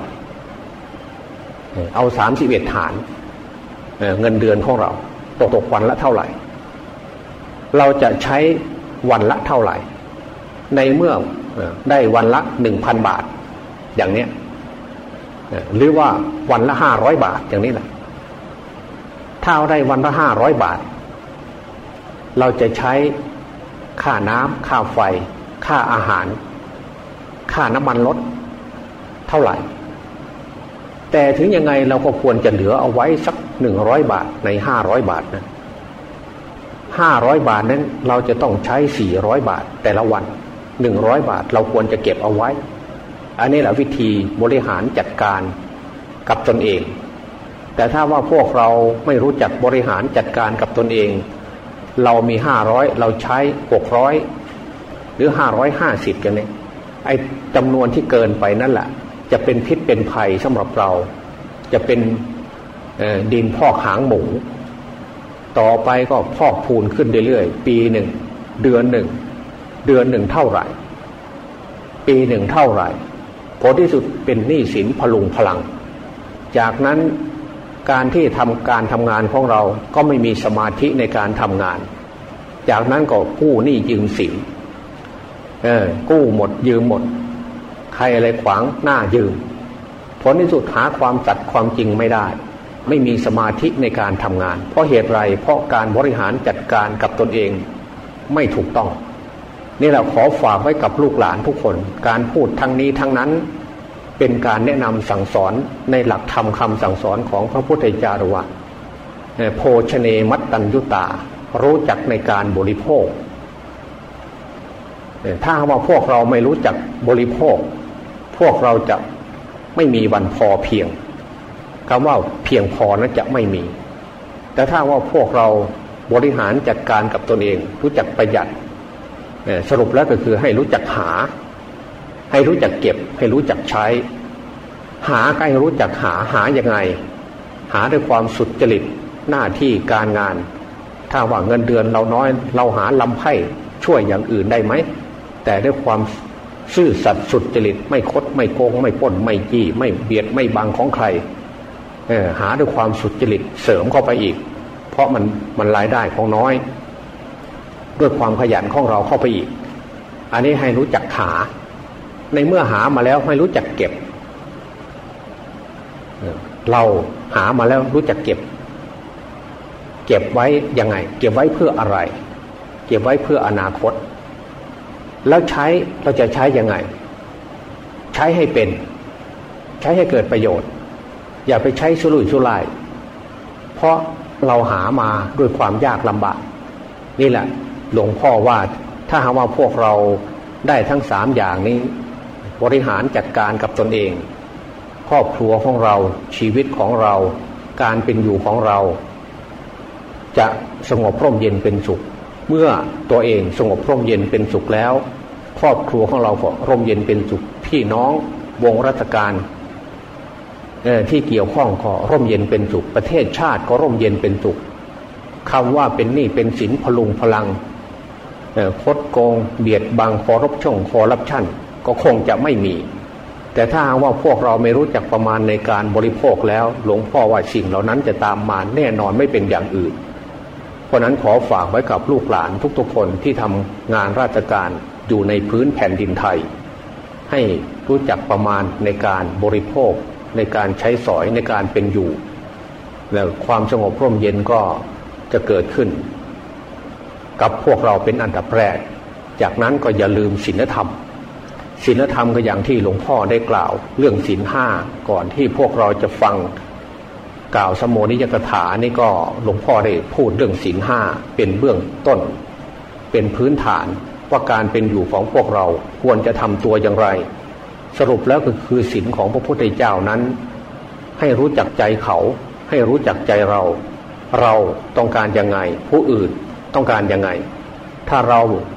เอาสามสิบเอ็ดหารเงินเดือนของเราตกตกวันละเท่าไหร่เราจะใช้วันละเท่าไหร่ในเมื่อได้วันละหนึ่งพันบาทอย่างเนี้ยหรือว่าวันละห้าร้อยบาทอย่างนี้แหละถ้าได้วันละห้าร้อยบาทเราจะใช้ค่าน้ำค่าไฟค่าอาหารค่าน้ำมันรถเท่าไหร่แต่ถึงยังไงเราก็ควรจะเหลือเอาไว้สักหนึ่งร้อยบาทในห้าร้อยบาทนะห้าร้อยบาทนั้นเราจะต้องใช้สี่ร้อยบาทแต่ละวันหนึ่งร้อยบาทเราควรจะเก็บเอาไว้อันนี้แหละวิธีบริหารจัดการกับตนเองแต่ถ้าว่าพวกเราไม่รู้จักบริหารจัดการกับตนเองเรามีห้าร้อยเราใช้หกร้อยหรือห้าร้อยห้าสิบกันเนี่ยไอ้จำนวนที่เกินไปนั่นแหละจะเป็นพิษเป็นภัยสำหรับเราจะเป็นดินพอกหางหมูต่อไปก็พอกพูนขึ้นเรื่อยๆปีหนึ่งเดือนหนึ่งเดือนหนึ่งเท่าไหร่ปีหนึ่งเท่าไหร่ผลที่สุดเป็นหนี้สินพลุงพลังจากนั้นการที่ทำการทำงานของเราก็ไม่มีสมาธิในการทำงานจากนั้นก็กู้หนี้ยืมสินเออกู้หมดยืมหมดใครอะไรขวางหน้ายืมผลที่สุดหาความสัตย์ความจริงไม่ได้ไม่มีสมาธิในการทำงานเพราะเหตุไรเพราะการบริหารจัดการกับตนเองไม่ถูกต้องนี่เราขอฝากไว้กับลูกหลานทุกคนการพูดทั้งนี้ทั้งนั้นเป็นการแนะนำสั่งสอนในหลักธรรมคำสั่งสอนของพระพุทธเจ้าว่าโภชเนมัตตัญญุตารู้จักในการบริโภคถ้าว่าพวกเราไม่รู้จักบริโภคพวกเราจะไม่มีวันพอเพียงคำว่าเพียงพอนั้นจะไม่มีแต่ถ้าว่าพวกเราบริหารจัดการกับตนเองรู้จักประหยัดสรุปแล้วก็คือให้รู้จักหาให้รู้จักเก็บให้รู้จักใช้หาก็ให้รู้จักหาหายังไงหาด้วยความสุจริตหน้าที่การงานถ้าว่าเงินเดือนเราน้อยเราหาลำไพ่ช่วยอย่างอื่นได้ไหมแต่ด้วยความซื่อสัตย์สุจริตไม่คดไม่โกงไม่ปล้นไม่จี้ไม่เบียดไม่บังของใครเออหาด้วยความสุจริตเสริมเข้าไปอีกเพราะมันมันรายได้ของน้อยด้วยความขยันของเราเข้าไปอีกอันนี้ให้รู้จักหาในเมื่อหามาแล้วให้รู้จักเก็บเราหามาแล้วรู้จักเก็บเก็บไว้ยังไงเก็บไว้เพื่ออะไรเก็บไว้เพื่ออนาคตแล้วใช้เราจะใช้ยังไงใช้ให้เป็นใช้ให้เกิดประโยชน์อย่าไปใช้สุรุ่ยสุร่ายเพราะเราหามาด้วยความยากลำบากนี่แหละหลวงพ่อว่าถ้าหากว่าพวกเราได้ทั้งสามอย่างนี้บริหารจัดการกับตนเองครอบครัวของเราชีวิตของเราการเป็นอยู่ของเราจะสงบร่มเย็นเป็นสุขเมื่อตัวเองสงบร่มเย็นเป็นสุขแล้วครอบครัวของเราก็ร่มเย็นเป็นสุขพี่น้องวงราชการที่เกี่ยวข้องก็ร่มเย็นเป็นสุขประเทศชาติก็ร่มเย็นเป็นสุขคำว่าเป็นหนี้เป็นสินพลุงพลังคดโกงเบียดบังคอร์รัปชันคอร์รัปชันก็คงจะไม่มีแต่ถ้าว่าพวกเราไม่รู้จักประมาณในการบริโภคแล้วหลวงพ่อว่าสิ่งเหล่านั้นจะตามมาแน่นอนไม่เป็นอย่างอื่นเพราะนั้นขอฝากไว้กับลูกหลานทุกๆคนที่ทำงานราชการอยู่ในพื้นแผ่นดินไทยให้รู้จักประมาณในการบริโภคในการใช้สอยในการเป็นอยู่แล้วความสงบร่มเย็นก็จะเกิดขึ้นกับพวกเราเป็นอันดับแรกจากนั้นก็อย่าลืมศีลธรรมศีลธรรมก็อย่างที่หลวงพ่อได้กล่าวเรื่องศีลห้าก่อนที่พวกเราจะฟังกล่าวสมโภชนิยกถานี่ก็หลวงพ่อได้พูดเรื่องศีลห้าเป็นเบื้องต้นเป็นพื้นฐานว่าการเป็นอยู่ของพวกเราควรจะทำตัวอย่างไรสรุปแล้วก็คือศีลของพระพุทธเจ้านั้นให้รู้จักใจเขาให้รู้จักใจเราเราต้องการยังไงผู้อื่นต้องการยังไงถ้าเรา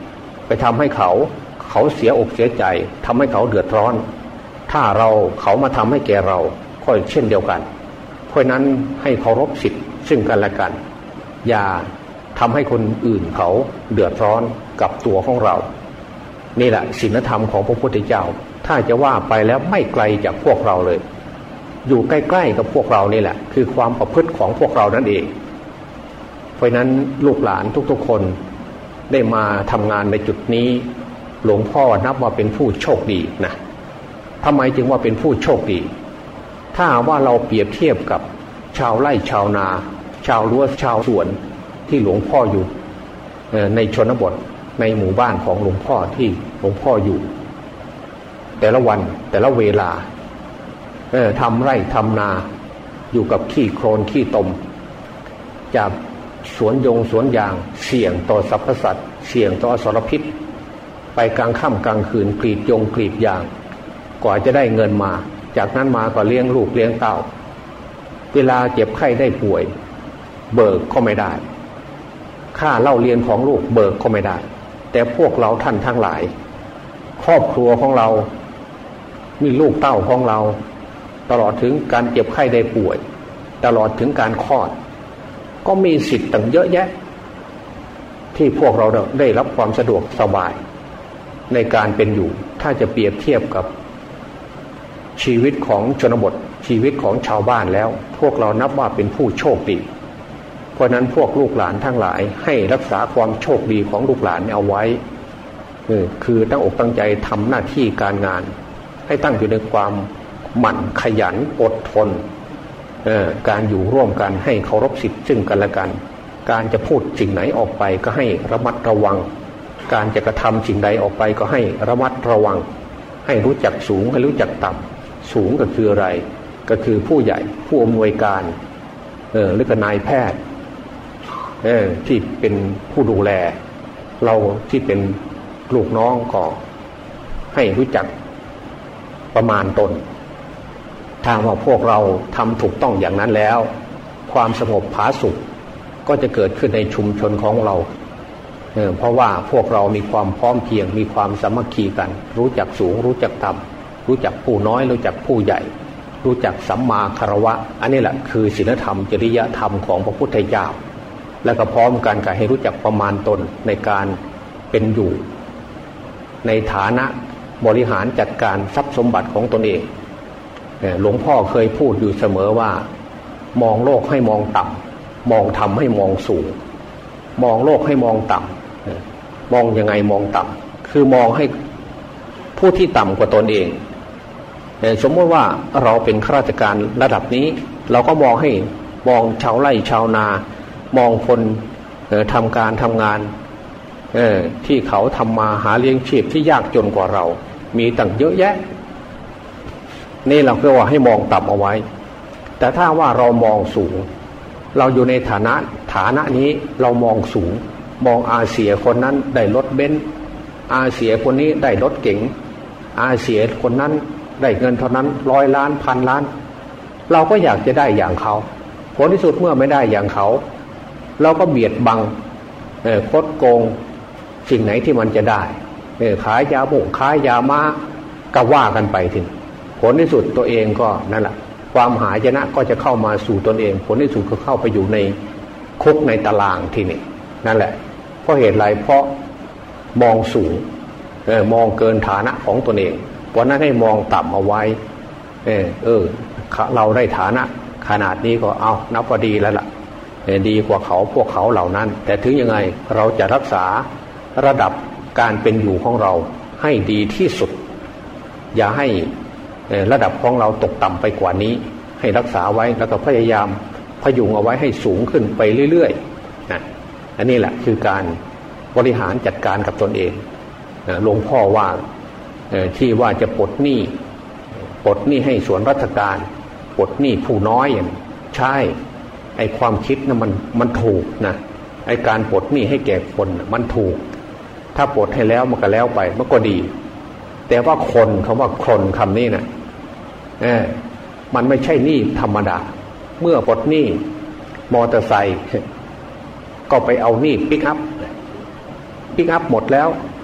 ไปทำให้เขาเขาเสียอกเสียใจทำให้เขาเดือดร้อนถ้าเราเขามาทำให้แก่เราก็เช่นเดียวกันเพราะนั้นให้เคารพสิทธิ์ซึ่งกันและกันอย่าทำให้คนอื่นเขาเดือดร้อนกับตัวของเรานี่แหละศีลธรรมของพระพุทธเจ้าถ้าจะว่าไปแล้วไม่ไกลจากพวกเราเลยอยู่ใกล้ๆกับพวกเรานี่แหละคือความประพฤติของพวกเรานั่นเองเพราะนั้นลูกหลานทุกๆคนได้มาทำงานในจุดนี้หลวงพ่อนับว่าเป็นผู้โชคดีนะทำไมจึงว่าเป็นผู้โชคดีถ้าว่าเราเปรียบเทียบกับชาวไร่ชาวนาชาวรั้วชาวสวนที่หลวงพ่ออยู่ในชนบทในหมู่บ้านของหลวงพ่อที่หลวงพ่ออยู่แต่ละวันแต่ละเวลาเออทำไร่ทำนาอยู่กับขี้โคลนขี้ตมจากสวนยงสวนยางเสี่ยงต่อสรรพสัตว์เสี่ยงต่ออสรพิษไปกลางค่ำกลางคืนกรีดยงกรีดยางกว่าจะได้เงินมาจากนั้นมาก็เลี้ยงลูกเลี้ยงเต้าเวลาเจ็บไข้ได้ป่วยเบิกก็ไม่ได้ค่าเล่าเรียนของลูกเบิกก็ไม่ได้แต่พวกเราท่านทั้งหลายครอบครัวของเรามีลูกเต้าของเราตลอดถึงการเจ็บไข้ได้ป่วยตลอดถึงการคลอดก็มีสิทธิ์ต่างเยอะแยะที่พวกเราได้รับความสะดวกสบายในการเป็นอยู่ถ้าจะเปรียบเทียบกับชีวิตของชนบทชีวิตของชาวบ้านแล้วพวกเรานับว่าเป็นผู้โชคดีเพราะนั้นพวกลูกหลานทั้งหลายให้รักษาความโชคดีของลูกหลานเอาไว้คือตั้งอกตั้งใจทำหน้าที่การงานให้ตั้งอยู่ในความหมั่นขยันอดทนการอยู่ร่วมกันให้เคารพสิทธิ์ซึ่งกันและกันการจะพูดสิ่งไหนออกไปก็ให้ระมัดระวังการจะกระทำสิ่งใดออกไปก็ให้ระมัดระวังให้รู้จักสูงให้รู้จักต่ำสูงก็คืออะไรก็คือผู้ใหญ่ผู้อำนวยการเออหรือก็นายแพทย์เออที่เป็นผู้ดูแลเราที่เป็นลูกน้องก็ให้รู้จักประมาณตนถ้าว่าพวกเราทำถูกต้องอย่างนั้นแล้วความสงบผาสุกก็จะเกิดขึ้นในชุมชนของเราเออเพราะว่าพวกเรามีความพร้อมเพรียงมีความสามัคคีกันรู้จักสูงรู้จักต่ำรู้จักผู้น้อยรู้จักผู้ใหญ่รู้จักสัมมาคารวะอันนี้แหละคือศีลธรรมจริยธรรมของพระพุทธเจ้าและก็พร้อมกันกับให้รู้จักประมาณตนในการเป็นอยู่ในฐานะบริหารจัดการทรัพย์สมบัติของตนเองหลวงพ่อเคยพูดอยู่เสมอว่ามองโลกให้มองต่ำมองธรรมให้มองสูงมองโลกให้มองต่ำมองยังไงมองต่ำคือมองให้ผู้ที่ต่ำกว่าตนเองสมมติว่าเราเป็นข้าราชการระดับนี้เราก็มองให้มองชาวไร่ชาวนามองคนทำการทำงานที่เขาทำมาหาเลี้ยงชีพที่ยากจนกว่าเรามีตั้งเยอะแยะนี่เราก็ว่าให้มองต่ำเอาไว้แต่ถ้าว่าเรามองสูงเราอยู่ในฐานะฐานะนี้เรามองสูงมองอาเสียคนนั้นได้รถเบนซ์อาเสียคนนี้ได้รถเก๋งอาเสียคนนั้นได้เงินเท่านั้นร้อยล้านพันล้านเราก็อยากจะได้อย่างเขาผลที่สุดเมื่อไม่ได้อย่างเขาเราก็เบียดบังเออคดโกงสิ่งไหนที่มันจะได้เออขายยาบุกขายยาม้าก็ว่ากันไปถึงผลที่สุดตัวเองก็นั่นแหละความหายนะก็จะเข้ามาสู่ตนเองผลที่สุดก็เข้าไปอยู่ในคุกในตารางที่นี่นั่นแหละเพราะเหตุไรเพราะมองสูงเออมองเกินฐานะของตนเองเพราะนั้นให้มองต่ำเอาไว้เออเออเราได้ฐานะขนาดนี้ก็เอานับว่าดีแล้วล่ะดีกว่าเขาพวกเขาเหล่านั้นแต่ถึงยังไงเราจะรักษาระดับการเป็นอยู่ของเราให้ดีที่สุดอย่าให้ระดับของเราตกต่ำไปกว่านี้ให้รักษาไว้แล้วก็พยายามพยุงเอาไว้ให้สูงขึ้นไปเรื่อยๆนะอันนี้แหละคือการบริหารจัดการกับตนเองหลวงพ่อว่าที่ว่าจะปลดหนี้ปลดหนี้ให้ส่วนราชการปลดหนี้ผู้น้อยอย่างใช่ไอ้ความคิดนะมันมันถูกนะไอ้การปลดหนี้ให้แก่คนมันถูกถ้าปลดให้แล้วมันก็แล้วไปมันก็ดีแต่ว่าคนคำว่าคนคำนี้นะเออมันไม่ใช่หนี้ธรรมดาเมื่อปลดหนี้มอเตอร์ไซค์ก็ไปเอาหนี้ปิกอัพปิกอัพหมดแล้ว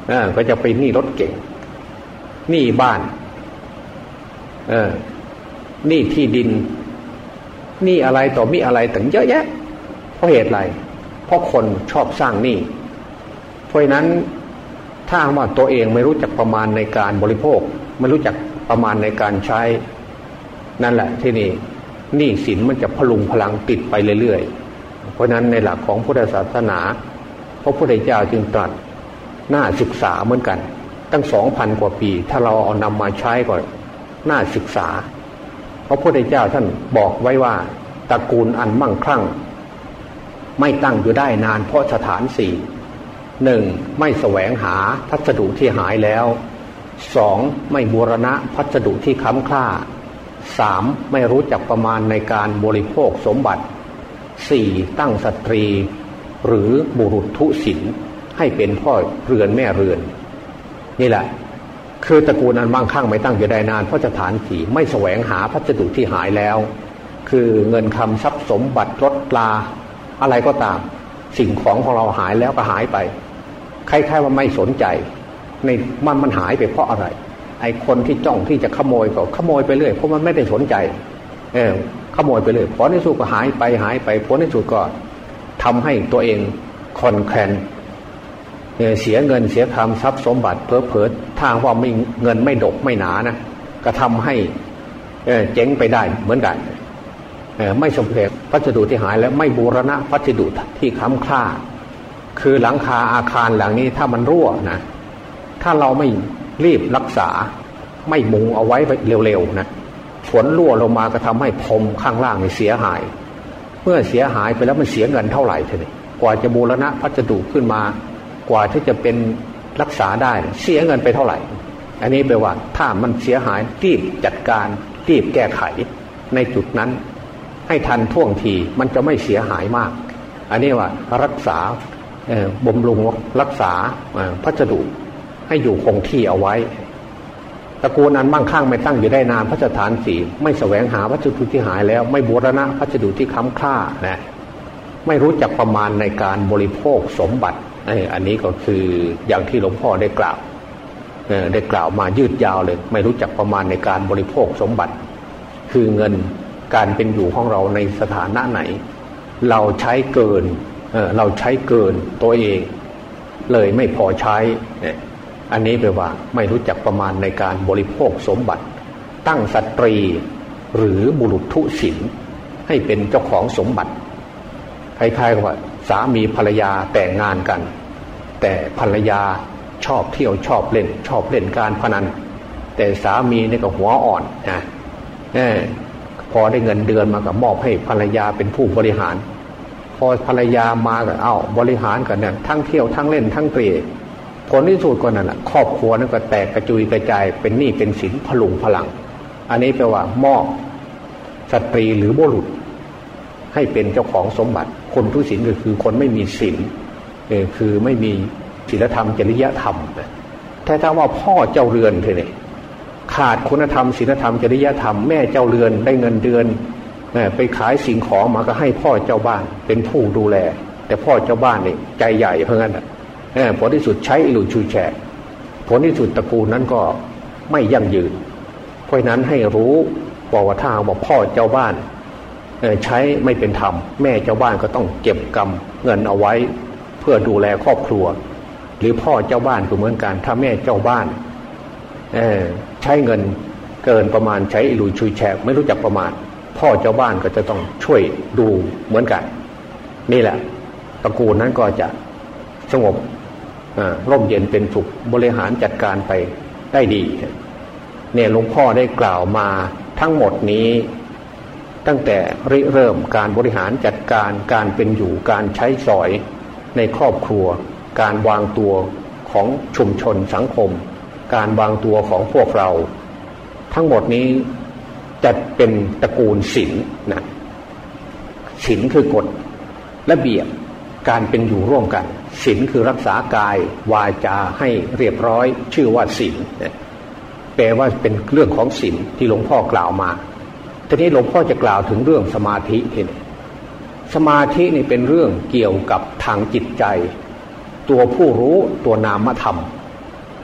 เออก็จะไปหนี้รถเก๋งหนี้บ้านเออหนี้ที่ดินหนี้อะไรต่อมีอะไรต่างเยอะแยะเพราะเหตุอะไรเพราะคนชอบสร้างหนี้เพราะฉะนั้นถ้าว่าตัวเองไม่รู้จักประมาณในการบริโภคไม่รู้จักประมาณในการใช้นั่นแหละที่นี่หนี้สินมันจะพลุงพลังติดไปเรื่อยๆเพราะนั้นในหลักของพุทธศาสนาพระพุทธเจ้าจึงตรัสน่าศึกษาเหมือนกันตั้งสองพันกว่าปีถ้าเราเอานำมาใช้ก็น่าศึกษาพระพุทธเจ้าท่านบอกไว้ว่าตระกูลอันมั่งคั่งไม่ตั้งอยู่ได้นานเพราะสถานสี่หนึ่งไม่แสวงหาพัสดุที่หายแล้วสองไม่บูรณะพัสดุที่ค้ำคร่าสามไม่รู้จักประมาณในการบริโภคสมบัติสี่ตั้งสตรีหรือบุรุษทุศิลให้เป็นพ่อเรือนแม่เรือนนี่แหละคือตระกูลอันมั่งคั่งไม่ตั้งอยู่ได้นานเพราะสถานสี่ไม่แสวงหาพัสดุที่หายแล้วคือเงินคำทรัพย์สมบัติรถลาอะไรก็ตามสิ่งของของเราหายแล้วก็หายไปใครๆว่าไม่สนใจในมันมันหายไปเพราะอะไรไอ้คนที่จ้องที่จะขโมยก็ขโมยไปเรื่อยเพราะมันไม่ได้สนใจเออขโมยไปเลยผลในสุดก็หายไปหายไปผลในสุดก็ทำให้ตัวเองคอนแคลนเสียเงินเสียคำทรัพย์สมบัติเพอเพอทางว่าไม่เงินไม่ดกไม่หนานะก็ทำให้เจ๊งไปได้เหมือนกันไม่สมเหตุพัสดุที่หายแล้วไม่บูรณะพัสดุที่ค้ำคร่าคือหลังคาอาคารหลังนี้ถ้ามันรั่วนะถ้าเราไม่รีบรักษาไม่มุงเอาไว้เร็วๆนะฝนรั่วลงมาก็ทำให้พรมข้างล่างนี่เสียหายเมื่อเสียหายไปแล้วมันเสียเงินเท่าไหร่ทีนี้กว่าจะบูรณะพัสดุขึ้นมากว่าที่จะเป็นรักษาได้เสียเงินไปเท่าไหร่อันนี้แปลว่าถ้ามันเสียหายรีบจัดการรีบแก้ไขในจุดนั้นให้ทันท่วงทีมันจะไม่เสียหายมากอันนี้ว่ารักษาบำรุงรักษาพัสดุให้อยู่คงที่เอาไว้ตระกูลนั้นมั่งคั่งไม่ตั้งอยู่ได้นานพระสถานสี่ไม่แสวงหาพัสดุที่หายแล้วไม่บูรณะพัสดุที่ค้ำคร่านะไม่รู้จักประมาณในการบริโภคสมบัติอันนี้ก็คืออย่างที่หลวงพ่อได้กล่าวได้กล่าวมายืดยาวเลยไม่รู้จักประมาณในการบริโภคสมบัติคือเงินการเป็นอยู่ของเราในสถานะไหนเราใช้เกินเออเราใช้เกินตัวเองเลยไม่พอใช้เนี่ยอันนี้แปลว่าไม่รู้จักประมาณในการบริโภคสมบัติตั้งสตรีหรือบุรุษทุศิลให้เป็นเจ้าของสมบัติคล้ายๆกับว่าสามีภรรยาแต่งงานกันแต่ภรรยาชอบเที่ยวชอบเล่นชอบเล่นการพนันแต่สามีนี่ก็หัวอ่อนนะเออพอได้เงินเดือนมาก็มอบให้ภรรยาเป็นผู้บริหารพอภรรยามาก็เอ้าบริหารกันเนี่ยทั้งเที่ยวทั้งเล่นทั้งเตะผลที่สุดก็นั่นแหละครอบครัวนั่นก็แตกกระจุยกระจายเป็นหนี้เป็นสินพลุงพลังอันนี้แปลว่ามอบสตรีหรือบุรุษให้เป็นเจ้าของสมบัติคนทุศิลก็คือคนไม่มีศีลเออคือไม่มีศีลธรรมจริยธรรมแต่ถ้าว่าพ่อเจ้าเรือนเท่านี้ขาดคุณธรรมศีลธรรมจริยธรรมแม่เจ้าเรือนได้เงินเดือนไปขายสิ่งของมาก็ให้พ่อเจ้าบ้านเป็นผู้ดูแลแต่พ่อเจ้าบ้านนี่ใจใหญ่เพราะงั้นผลที่สุดใช้อิหลุชูแฉกผลที่สุดตระกูลนั้นก็ไม่ยั่งยืนเพราะนั้นให้รู้ว่าถ้าว่าพ่อเจ้าบ้านใช้ไม่เป็นธรรมแม่เจ้าบ้านก็ต้องเก็บกำเงินเอาไว้เพื่อดูแลครอบครัวหรือพ่อเจ้าบ้านก็เหมือนกันถ้าแม่เจ้าบ้านใช้เงินเกินประมาณใช้อิหลุชูแฉกไม่รู้จักประมาณพ่อเจ้าบ้านก็จะต้องช่วยดูเหมือนกันนี่แหละตระกูลนั้นก็จะสงบร่มเย็นเป็นสุขบริหารจัดการไปได้ดีเนี่ยหลวงพ่อได้กล่าวมาทั้งหมดนี้ตั้งแต่ริเริ่มการบริหารจัดการการเป็นอยู่การใช้สอยในครอบครัวการวางตัวของชุมชนสังคมการวางตัวของพวกเราทั้งหมดนี้จะเป็นตระกูลศีลนะศีลคือกฎระเบียบการเป็นอยู่ร่วมกันศีลคือรักษากายวาจาให้เรียบร้อยชื่อว่าศีลแปลว่าเป็นเรื่องของศีลที่หลวงพ่อกล่าวมาทีนี้หลวงพ่อจะกล่าวถึงเรื่องสมาธิทีนี้สมาธินี่เป็นเรื่องเกี่ยวกับทางจิตใจตัวผู้รู้ตัวนามธรรม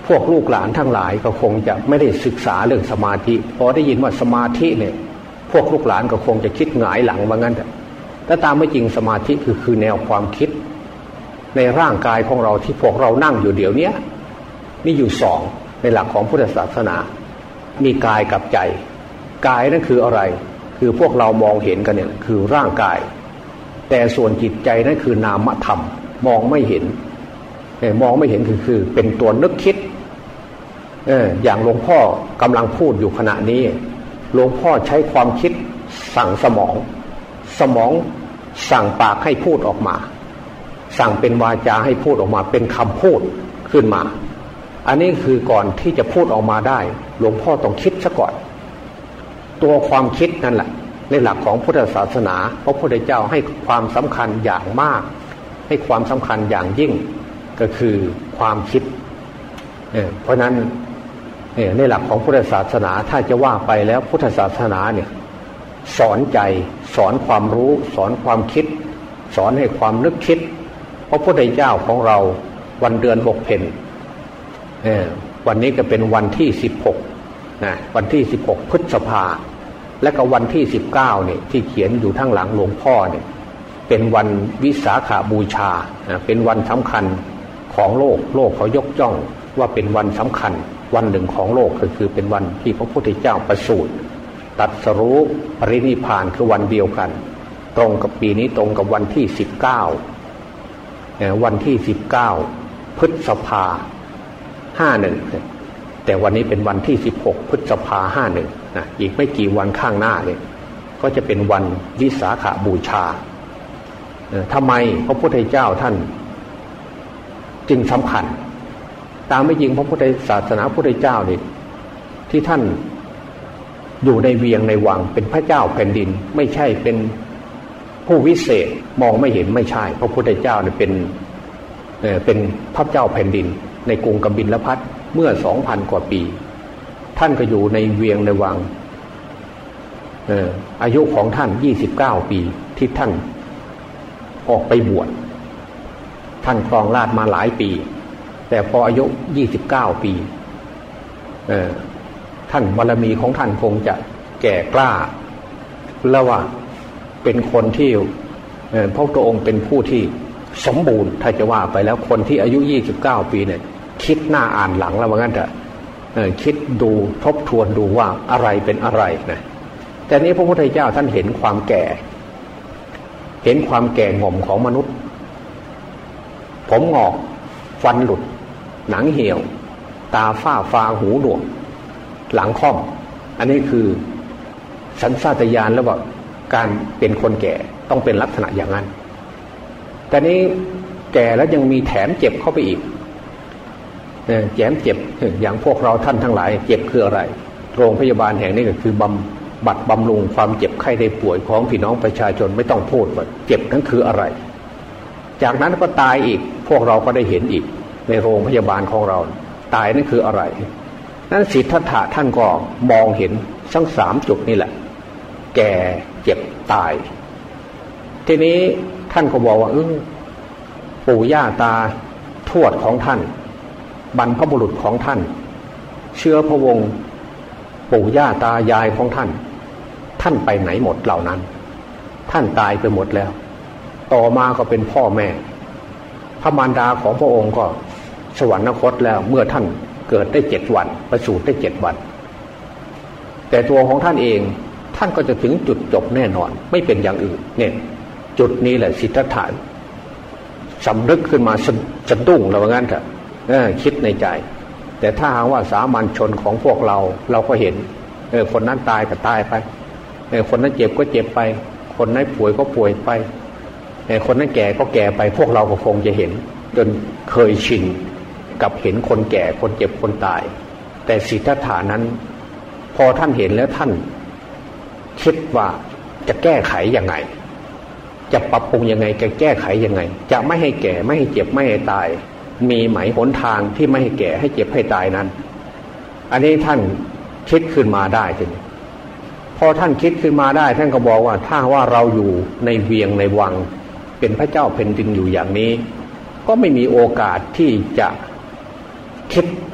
พวกลูกหลานทั้งหลายก็คงจะไม่ได้ศึกษาเรื่องสมาธิพอได้ยินว่าสมาธิเนี่ยพวกลูกหลานก็คงจะคิดหงายหลังว่างั้นแต่ตามไม่จริงสมาธิคือคือแนวความคิดในร่างกายของเราที่พวกเรานั่งอยู่เดี๋ยวนี้มีอยู่สองในหลักของพุทธศาสนามีกายกับใจกายนั่นคืออะไรคือพวกเรามองเห็นกันเนี่ยคือร่างกายแต่ส่วนจิตใจนั่นคือนามธรรมมองไม่เห็นมองไม่เห็นคือคือเป็นตัวนึกคิดเอออย่างหลวงพ่อกำลังพูดอยู่ขณะนี้หลวงพ่อใช้ความคิดสั่งสมองสมองสั่งปากให้พูดออกมาสั่งเป็นวาจาให้พูดออกมาเป็นคำพูดขึ้นมาอันนี้คือก่อนที่จะพูดออกมาได้หลวงพ่อต้องคิดซะก่อนตัวความคิดนั่นแหละในหลักของพุทธศาสนาพระพุทธเจ้าให้ความสำคัญอย่างมากให้ความสำคัญอย่างยิ่งก็คือความคิดเนี่ยเพราะนั้นเนี่ยในหลักของพุทธศาสนาถ้าจะว่าไปแล้วพุทธศาสนาเนี่ยสอนใจสอนความรู้สอนความคิดสอนให้ความนึกคิดเพราะพระพุทธเจ้าของเราวันเดือนหกเพ็ญวันนี้ก็เป็นวันที่สิบหกนะวันที่สิบหกพฤษภาและก็วันที่สิบเก้าเนี่ยที่เขียนอยู่ทั้งหลังหลวงพ่อเนี่ยเป็นวันวิสาขบูชานะเป็นวันสำคัญของโลกโลกเขายกย่องว่าเป็นวันสำคัญวันหนึ่งของโลกก็คือเป็นวันที่พระพุทธเจ้าประสูติตรัสรู้ปรินิพพานคือวันเดียวกันตรงกับปีนี้ตรงกับวันที่สิบเก้าวันที่สิบเก้าพฤษภาห้าหนึ่งแต่วันนี้เป็นวันที่สิบหกพฤษภาห้าหนึ่งนะอีกไม่กี่วันข้างหน้าเนี่ยก็จะเป็นวันวิสาขบูชาทำไมพระพุทธเจ้าท่านจึงสำคัญตามไม่จริงพระพุทธศาสนาพุทธเจ้าเนี่ยที่ท่านอยู่ในเวียงในวังเป็นพระเจ้าแผ่นดินไม่ใช่เป็นผู้วิเศษมองไม่เห็นไม่ใช่พระพุทธเจ้าเนี่ยเป็นเอ่อเป็นพระเจ้าแผ่นดินในกรุงกบิลพัสเมื่อ สองพัน กว่าปีท่านก็อยู่ในเวียงในวังเอ่ออายุของท่านยี่สิบเก้าปีที่ท่านออกไปบวชท่านครองราชมาหลายปีแต่พออายุยี่สิบเก้าปีเอ่อท่านบารมีของท่านคงจะแก่กล้าแล้วว่าเป็นคนที่พระพุทธองค์เป็นผู้ที่สมบูรณ์ถ้าจะว่าไปแล้วคนที่อายุยี่สิบเก้าปีเนี่ยคิดหน้าอ่านหลังแล้วว่างั้นเถอะคิดดูทบทวนดูว่าอะไรเป็นอะไรนะแต่นี้พระพุทธเจ้าท่านเห็นความแก่เห็นความแก่ง่อมของมนุษย์ผมงอกฟันหลุดหนังเหี่ยวตาฝ้าฟางหูหนวกหลังค่อมอันนี้คือสัญชาตญาณแล้วว่าการเป็นคนแก่ต้องเป็นลักษณะอย่างนั้นแต่นี้แก่แล้วยังมีแถมเจ็บเข้าไปอีกแถมเจ็บอย่างพวกเราท่านทั้งหลายเจ็บคืออะไรโรงพยาบาลแห่งนี้ก็คือบำบัดบำรุงความเจ็บไข้ได้ป่วยของพี่น้องประชาชนไม่ต้องพูดว่าเจ็บนั้นคืออะไรจากนั้นก็ตายอีกพวกเราก็ได้เห็นอีกในโรงพยาบาลของเราตายนั่นคืออะไรนั้นสิทธัตถะท่านก็มองเห็นทั้งสามจุดนี่แหละแก่เจ็บตายทีนี้ท่านก็บอกว่าเออปู่ย่าตาทวดของท่านบรรพบุรุษของท่านเชื้อพระวงศ์ปู่ย่าตายายของท่านท่านไปไหนหมดเหล่านั้นท่านตายไปหมดแล้วต่อมาก็เป็นพ่อแม่พระมารดาของพระองค์ก็สวรรคตแล้วเมื่อท่านเกิดได้เจ็ดวันประสูติได้เจ็ดวันแต่ตัวของท่านเองท่านก็จะถึงจุดจบแน่นอนไม่เป็นอย่างอื่นเนี่ยจุดนี้แหละสิทธัตถะสำนึกขึ้นมาสะดุ้งแล้วว่างั้นเถอะคิดในใจแต่ถ้าหากว่าสามัญชนของพวกเราเราก็เห็นเออคนนั้นตายก็ตายไปเออคนนั้นเจ็บก็เจ็บไปคนนั้นป่วยก็ป่วยไปเออคนนั้นแก่ก็แก่ไปพวกเราก็คงจะเห็นจนเคยชินกับเห็นคนแก่คนเจ็บคนตายแต่สิทธัตถะนั้นพอท่านเห็นแล้วท่านคิดว่าจะแก้ไขยังไงจะปรับปรุงยังไงจะแก้ไขยังไงจะไม่ให้แก่ไม่ให้เจ็บไม่ให้ตายมีไหมหนทางที่ไม่ให้แก่ให้เจ็บให้ตายนั้นอันนี้ท่านคิดขึ้นมาได้จริงพอท่านคิดขึ้นมาได้ท่านก็บอกว่าถ้าว่าเราอยู่ในเวียงในวังเป็นพระเจ้าแผ่นดินอยู่อย่างนี้ก็ไม่มีโอกาสที่จะคิด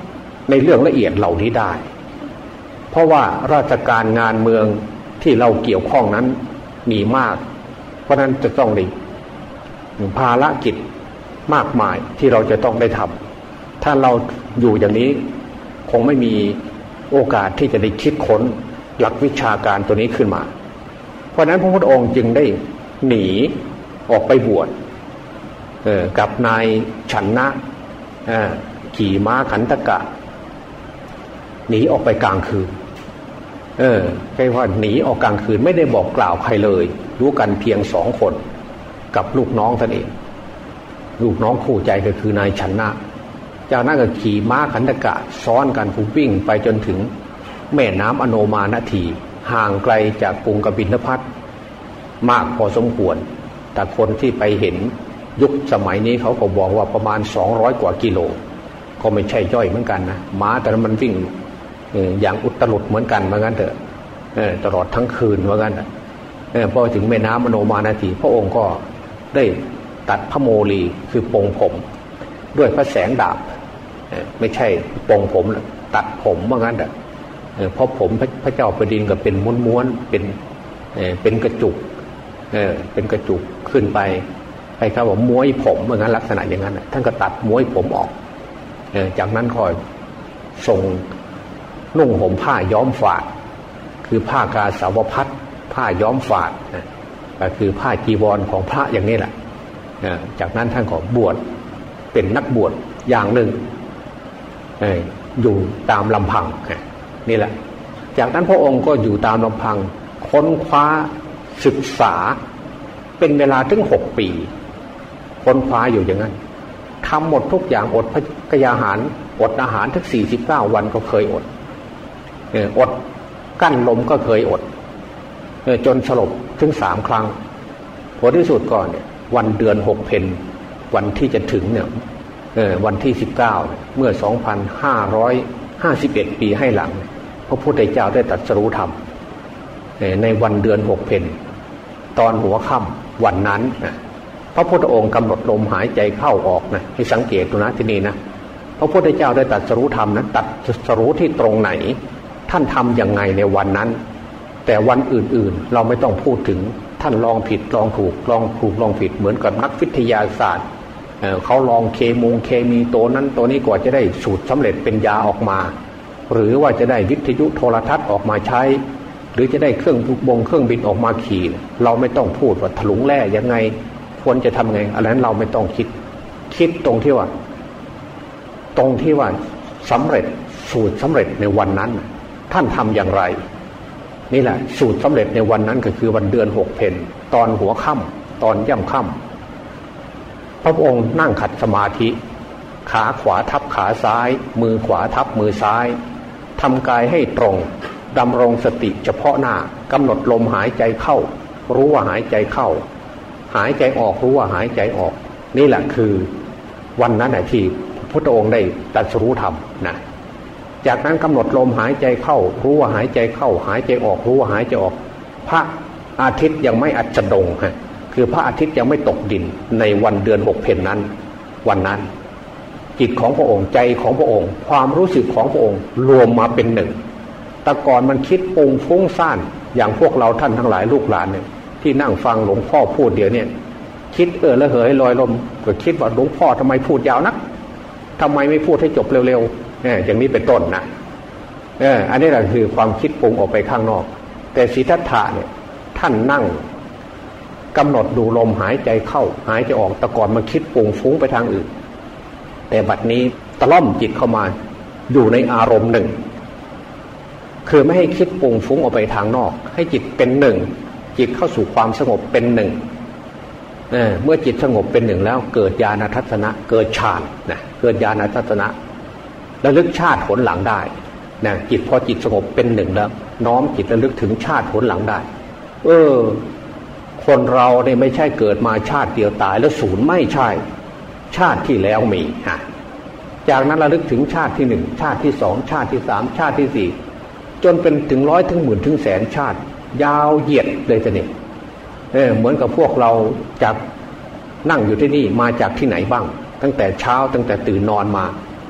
ในเรื่องละเอียดเหล่านี้ได้เพราะว่าราชการงานเมืองที่เราเกี่ยวข้องนั้นมีมากเพราะนั้นจะต้องได้ภารกิจมากมายที่เราจะต้องได้ทำถ้าเราอยู่อย่างนี้คงไม่มีโอกาสที่จะได้คิดค้นหลักวิชาการตัวนี้ขึ้นมาเพราะนั้นพระพุทธองค์จึงได้หนีออกไปบวชกับนายฉันนะขี่ม้าขันธกะหนีออกไปกลางคืนเออแค่ว่าหนีออกกลางคืนไม่ได้บอกกล่าวใครเลยรู้กันเพียงสองคนกับลูกน้องท่านเองลูกน้องคู่ใจก็คือนายฉันนะจากนั้นก็ขี่ม้าขันธกะซ้อนกันผู้วิ่งไปจนถึงแม่น้ำอโนมาณทีห่างไกลจากกรุงกบิลพัสมากพอสมควรแต่คนที่ไปเห็นยุคสมัยนี้เขาก็บอกว่าประมาณสองร้อยกว่ากิโลก็ไม่ใช่ย่อยเหมือนกันนะม้าแต่ละมันวิ่งอย่างอุตรุดเหมือนกันเหมือนกันเถอะตลอดทั้งคืนเหมือนกันพอถึงแม่น้ำอโนมาณทีพระองค์ก็ได้ตัดพระโมลีคือปงผมด้วยพระแสงดาบไม่ใช่ปงผมตัดผมเหมือนกันเถอะเพราะผมพระเจ้าแผ่นดินก็เป็นม้วนๆเป็นเป็นกระจุกเป็นกระจุกขึ้นไปใครเขาบอกม้วยผมเหมือนกันลักษณะอย่างนั้นท่านก็ตัดม้วยผมออกจากนั้นคอยส่งนุ่งห่มผ้าย้อมฝาดคือผ้ากาสาวพัดผ้าย้อมฝาดก็คือผ้าจีวรของพระอย่างนี้แหละจากนั้นท่านก็บวชเป็นนักบวชอย่างหนึ่งอยู่ตามลำพังนี่แหละจากนั้นพระองค์ก็อยู่ตามลำพังค้นคว้าศึกษาเป็นเวลาถึงหกปีค้นคว้าอยู่อย่างนั้นทำหมดทุกอย่างอดพระกยาหารอดอาหารทั้งสี่สิบเก้าวันก็เคยอดอดกั้นลมก็เคยอดจนสลบถึงสามครั้งผลที่สุดก่อนเนี่ยวันเดือนหกเพ็ญวันที่จะถึงเนี่ยวันที่สิบเก้าเมื่อสองพันห้าร้อยห้าสิบเอ็ดปีให้หลังพระพุทธเจ้าได้ตรัสรู้ธรรมในวันเดือนหกเพ็ญตอนหัวค่ำวันนั้นพระพุทธองค์กำหนดลมหายใจเข้าออกนะให้สังเกตดูนะที่นี่นะพระพุทธเจ้าได้ตรัสรู้ธรรมนะตรัสรู้ที่ตรงไหนท่านทำยังไงในวันนั้นแต่วันอื่นๆเราไม่ต้องพูดถึงท่านลองผิดลองถูกลองถูกลองผิดเหมือนกับนักวิทยาศาสตร์ เ, เขาลองเคมงเคมีตัวนั้นตัวนี้กว่าจะได้สูตรสำเร็จเป็นยาออกมาหรือว่าจะได้วิทยุโทรทัศน์ออกมาใช้หรือจะได้เครื่องบงเครื่องบินออกมาขี่เราไม่ต้องพูดว่าถลุงแร่ยังไงควรจะทำไงอะไรนั้นเราไม่ต้องคิดคิดตรงที่ว่าตรงที่ว่าสำเร็จสูตรสำเร็จในวันนั้นท่านทำอย่างไรนี่แหละสูตรสำเร็จในวันนั้นก็คือวันเดือนหกเพ็ญตอนหัวค่ำตอนย่ำค่ำพระองค์นั่งขัดสมาธิขาขวาทับขาซ้ายมือขวาทับมือซ้ายทำกายให้ตรงดำรงสติเฉพาะหน้ากำหนดลมหายใจเข้ารู้ว่าหายใจเข้าหายใจออกรู้ว่าหายใจออกนี่แหละคือวันนั้นที่พระองค์ได้ตรัสรู้ธรรมนะจากนั้นกำหนดลมหายใจเข้ารู้ว่าหายใจเข้าหายใจออกรู้ว่าหายใจออกพระอาทิตย์ยังไม่อัสดงฮะคือพระอาทิตย์ยังไม่ตกดินในวันเดือนหกเพ็ญนั้นวันนั้นจิตของพระองค์ใจของพระองค์ความรู้สึกของพระองค์รวมมาเป็นหนึ่งแต่ก่อนมันคิดปุงฟุ้งซ่านอย่างพวกเราท่านทั้งหลายลูกหลานเนี่ยที่นั่งฟังหลวงพ่อพูดเดี๋ยวนี้คิดเออละเหยลอยลมก็คิดว่าหลวงพ่อทำไมพูดยาวนักทำไมไม่พูดให้จบเร็วๆเนี่ยอย่างนี้เป็นต้นนะเอออันนี้แหละคือความคิดปรุงออกไปข้างนอกแต่สิทธัตถะเนี่ยท่านนั่งกำหนดดูลมหายใจเข้าหายใจออกแต่ก่อนมันคิดปรุงฟุ้งไปทางอื่นแต่บัดนี้ตะล่อมจิตเข้ามาอยู่ในอารมณ์หนึ่งคือไม่ให้คิดปรุงฟุ้งออกไปทางนอกให้จิตเป็นหนึ่งจิตเข้าสู่ความสงบเป็นหนึ่ง เ, เมื่อจิตสงบเป็นหนึ่งแล้วเกิดญาณทัศนะเกิดฌานนะเกิดญาณทัศนะระลึกชาติผลหลังได้นะจิตพอจิตสงบเป็นหนึ่งแล้วน้อมจิตระลึกถึงชาติผลหลังได้เออคนเราเนี่ยไม่ใช่เกิดมาชาติเดียวตายแล้วศูนย์ไม่ใช่ชาติที่แล้วมีฮะจากนั้นระลึกถึงชาติที่หนึ่งชาติที่สองชาติที่สามชาติที่สี่จนเป็นถึงร้อยถึงหมื่นถึงแสนชาติยาวเหยียดเลยทีนี้เออเหมือนกับพวกเราจากนั่งอยู่ที่นี่มาจากที่ไหนบ้างตั้งแต่เช้าตั้งแต่ตื่นนอนมา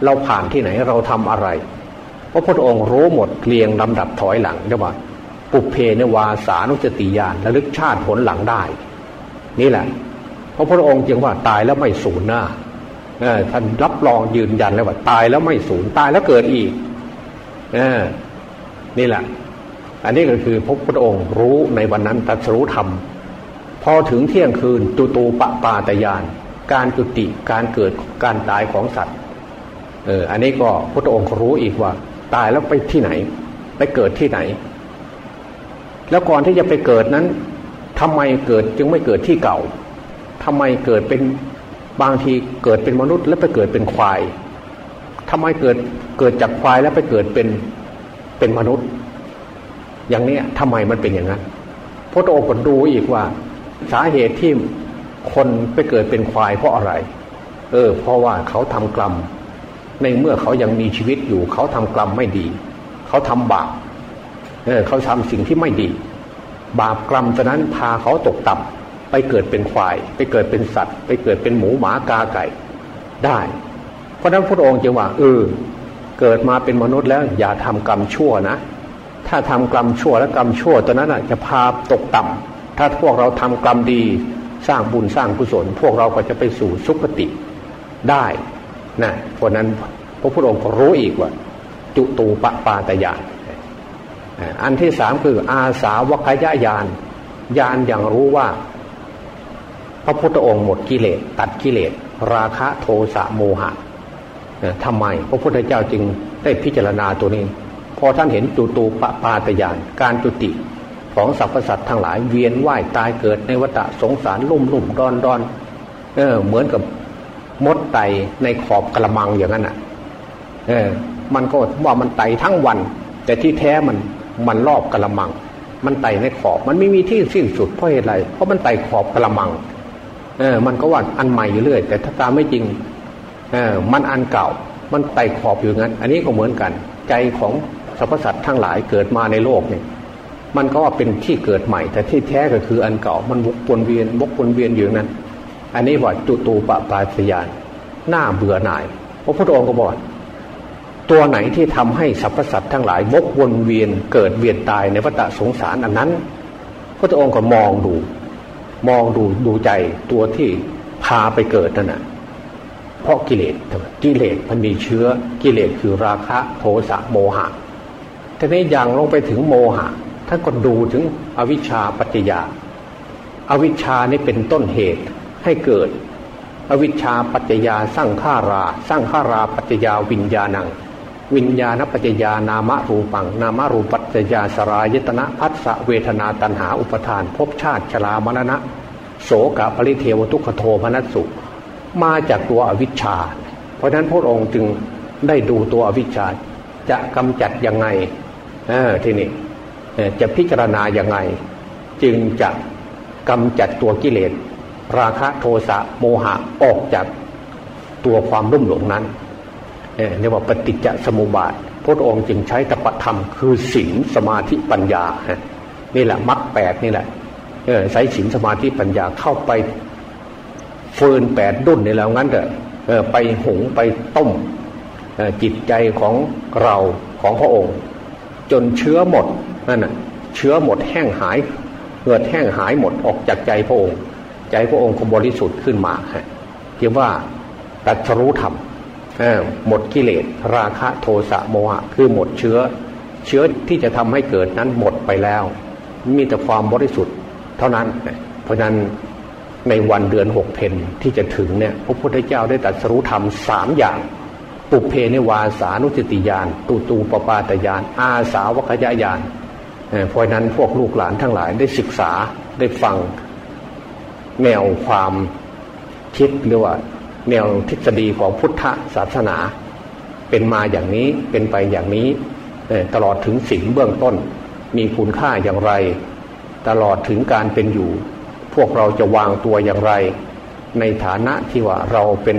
เราผ่านที่ไหนเราทำอะไรเพราะพระองค์รู้หมดเรียงลำดับถอยหลังเรียกว่าปุเพนวาสานุสติญาณระลึกชาติผลหลังได้นี่แหละเพราะพระองค์จึงว่าตายแล้วไม่สูญหน้าท่านรับรองยืนยันเลยว่าตายแล้วไม่สูญตายแล้วเกิดอีกนี่แหละอันนี้ก็คือพระพุทธองค์รู้ในวันนั้นตรัสรู้ธรรมพอถึงเที่ยงคืนจุตูปปาตญาณการจุติการเกิดการตายของสัตว์เอออันนี้ก็พระองค์รู้อีกว่าตายแล้วไปที่ไหนไปเกิดที่ไหนแล้วก่อนที่จะไปเกิดนั้นทำไมเกิดจึงไม่เกิดที่เก่าทำไมเกิดเป็นบางทีเกิดเป็นมนุษย์แล้วไปเกิดเป็นควายทำไมเกิดเกิดจากควายแล้วไปเกิดเป็นเป็นมนุษย์อย่างนี้ทำไมมันเป็นอย่างนั้นพระองค์ก็ดูอีกว่าสาเหตุที่คนไปเกิดเป็นควายเพราะอะไรเออเพราะว่าเขาทำกรรมในเมื่อเขายังมีชีวิตอยู่เขาทำกรรมไม่ดีเขาทำบาปเออเขาทำสิ่งที่ไม่ดีบาปกรรมฉะนั้นพาเขาตกต่ำไปเกิดเป็นควายไปเกิดเป็นสัตว์ไปเกิดเป็นหมูหมากาไก่ได้เพราะฉะนั้นพระองค์จึงว่าเออเกิดมาเป็นมนุษย์แล้วอย่าทำกรรมชั่วนะถ้าทำกรรมชั่วและกรรมชั่วตัวนั้นอ่ะจะพาตกต่ำถ้าพวกเราทำกรรมดีสร้างบุญสร้างกุศลพวกเราก็จะไปสู่สุคติได้นะเพราะนั้นพระพุทธองค์ก็รู้อีกว่าจุตูปปาตญาณอันที่สามคืออาสาวกยญาณญาณอย่างรู้ว่าพระพุทธองค์หมดกิเลสตัดกิเลสราคะโทสะโมหะทำไมพระพุทธเจ้าจึงได้พิจารณาตัวนี้พอท่านเห็นจุตูปปาตญาณการจุติของสรรพสัตว์ทั้งหลายเวียนว่ายตายเกิดในวัฏสงสารลุ่มลุ่มดอนดอนเออเหมือนกับมดไตในขอบกระมังอย่างนั้นอ่ะเออมันก็ว่ามันไตทั้งวันแต่ที่แท้มันมันรอบกระมังมันไตในขอบมันไม่มีที่สิ้นสุดเพราะเหตุไรเพราะมันไตขอบกระมังเออมันก็ว่าอันใหม่อยู่เรื่อยแต่ถ้าตามไม่จริงเออมันอันเก่ามันไตขอบอยู่งั้นอันนี้ก็เหมือนกันใจของสรรพสัตว์ทั้งหลายเกิดมาในโลกเนี่ยมันก็ว่าเป็นที่เกิดใหม่แต่ที่แท้ก็คืออันเก่ามันวกวนเวียนวกวนเวียนอยู่นั้นอันนี้ว่าจุตูปปาตญาณน่าเบื่อหน่ายพระพุทธองค์ก็บอกตัวไหนที่ทำให้สรรพสัตว์ทั้งหลายวกวนเวียนเกิดเวียนตายในวัฏสงสารอันนั้นพระพุทธองค์ก็มองดูมองดูดูใจตัวที่พาไปเกิดนั่นน่ะเพราะกิเลสกิเลสมันมีเชื้อกิเลสคือราคะโทสะโมหะทีนี้อย่างลงไปถึงโมหะท่านก็ดูถึงอวิชชาปัจจยาอวิชชานี่เป็นต้นเหตุให้เกิดอวิชชาปัจจยาสร้างขาราสร้างขาราปัจจยาวิญญาณังวิญญาณปัจจยานามรูปังนามรูปัจจยาสรายตนะภัสสะเวทนาตัณหาอุปทานภพชาติชรามรณะโสกปริเทวทุกขโทมนัสสุมาจากตัวอวิชชาเพราะฉะนั้นพระองค์จึงได้ดูตัวอวิชชาจะกำจัดยังไงเออที่นี่จะพิจารณายังไงจึงจะกำจัดตัวกิเลสราคะโทสะโมหะออกจากตัวความรุ่มหลงนั้นเรียกว่าปฏิจจสมุปบาทพระองค์จึงใช้ตปธรรมคือศีลสมาธิปัญญานี่แหละมรรคแปดนี่แหละใช้ศีลสมาธิปัญญาเข้าไปฟืนแปดดุ่นนี่แล้วงั้นเถอะไปหุงไปต้มจิตใจของเราของพระองค์จนเชื้อหมดนั่นน่ะเชื้อหมดแห้งหายเกิดแห้งหายหมดออกจากใจพระองค์ใจพระองค์ก็บริสุทธิ์ขึ้นมาเรียกว่าตรัสรู้ธรรมหมดกิเลสราคะโทสะโมหะคือหมดเชื้อเชื้อที่จะทำให้เกิดนั้นหมดไปแล้วมีแต่ความบริสุทธิ์เท่านั้นเพราะฉะนั้นในวันเดือนหกเพ็ญที่จะถึงเนี่ยพระพุทธเจ้าได้ตรัสรู้ธรรมสามอย่างปุเพนิวาสานุสติญาณตุตูปปาตญาณอาสาวกยญาณเพราะนั้นพวกลูกหลานทั้งหลายได้ศึกษาได้ฟังแนวความคิดหรือว่าแนวทฤษฎีของพุทธศาสนาเป็นมาอย่างนี้เป็นไปอย่างนี้ตลอดถึงศีลเบื้องต้นมีคุณค่าอย่างไรตลอดถึงการเป็นอยู่พวกเราจะวางตัวอย่างไรในฐานะที่ว่าเราเป็น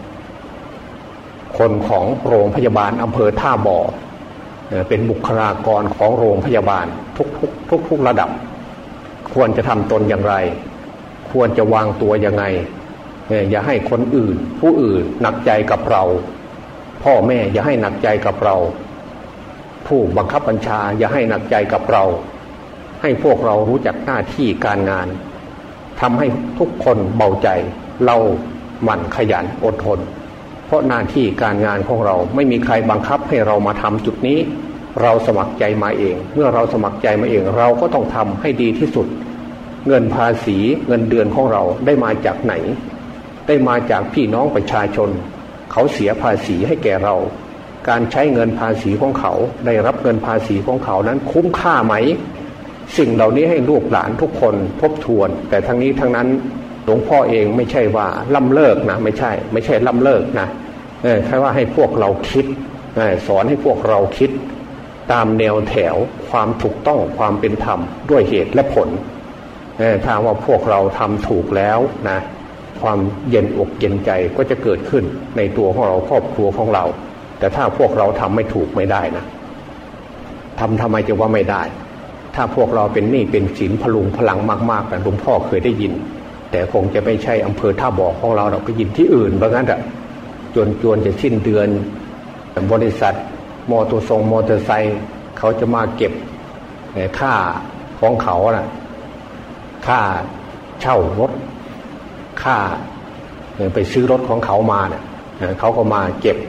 คนของโรงพยาบาลอำเภอท่าบ่อเป็นบุคลากรของโรงพยาบาลทุกทุกทุกทุกระดับควรจะทำตนอย่างไรควรจะวางตัวยังไงอย่าให้คนอื่นผู้อื่นหนักใจกับเราพพ่อแม่อย่าให้หนักใจกับเราผู้บังคับบัญชาอย่าให้หนักใจกับเราให้พวกเรารู้จักหน้าที่การงานทำให้ทุกคนเบาใจเราหมั่นขยันอดทนเพราะหน้าที่การงานของเราไม่มีใครบังคับให้เรามาทำจุดนี้เราสมัครใจมาเองเมื่อเราสมัครใจมาเองเราก็ต้องทำให้ดีที่สุดเงินภาษีเงินเดือนของเราได้มาจากไหนได้มาจากพี่น้องประชาชนเขาเสียภาษีให้แก่เราการใช้เงินภาษีของเขาได้รับเงินภาษีของเขานั้นคุ้มค่าไหมสิ่งเหล่านี้ให้ลูกหลานทุกคนทบทวนแต่ทั้งนี้ทั้งนั้นหลวงพ่อเองไม่ใช่ว่าล่ำเลิกนะไม่ใช่ไม่ใช่ล่ำเลิกนะเออแค่ว่าให้พวกเราคิดสอนให้พวกเราคิดตามแนวแถวความถูกต้องความเป็นธรรมด้วยเหตุและผลเออถ้าว่าพวกเราทำถูกแล้วนะความเย็นอกเย็นใจก็จะเกิดขึ้นในตัวของเราครอบครัวของเราแต่ถ้าพวกเราทำไม่ถูกไม่ได้นะทำทำไมจะว่าไม่ได้ถ้าพวกเราเป็นหนี้เป็นสินพลุงพลังมากๆนะหลวงพ่อเคยได้ยินแต่คงจะไม่ใช่อำเภอท่าบ่อของเราเราก็ยินที่อื่นเพราะงั้นอะจนจวนจะสิ้นเดือนบริษัทมอเตอร์ทรงมอเตอร์ไซค์เขาจะมาเก็บค่าของเขาน่ะค่าเช่ารถค่าไปซื้อรถของเขามาเนี่ยเขาก็มาเก็บ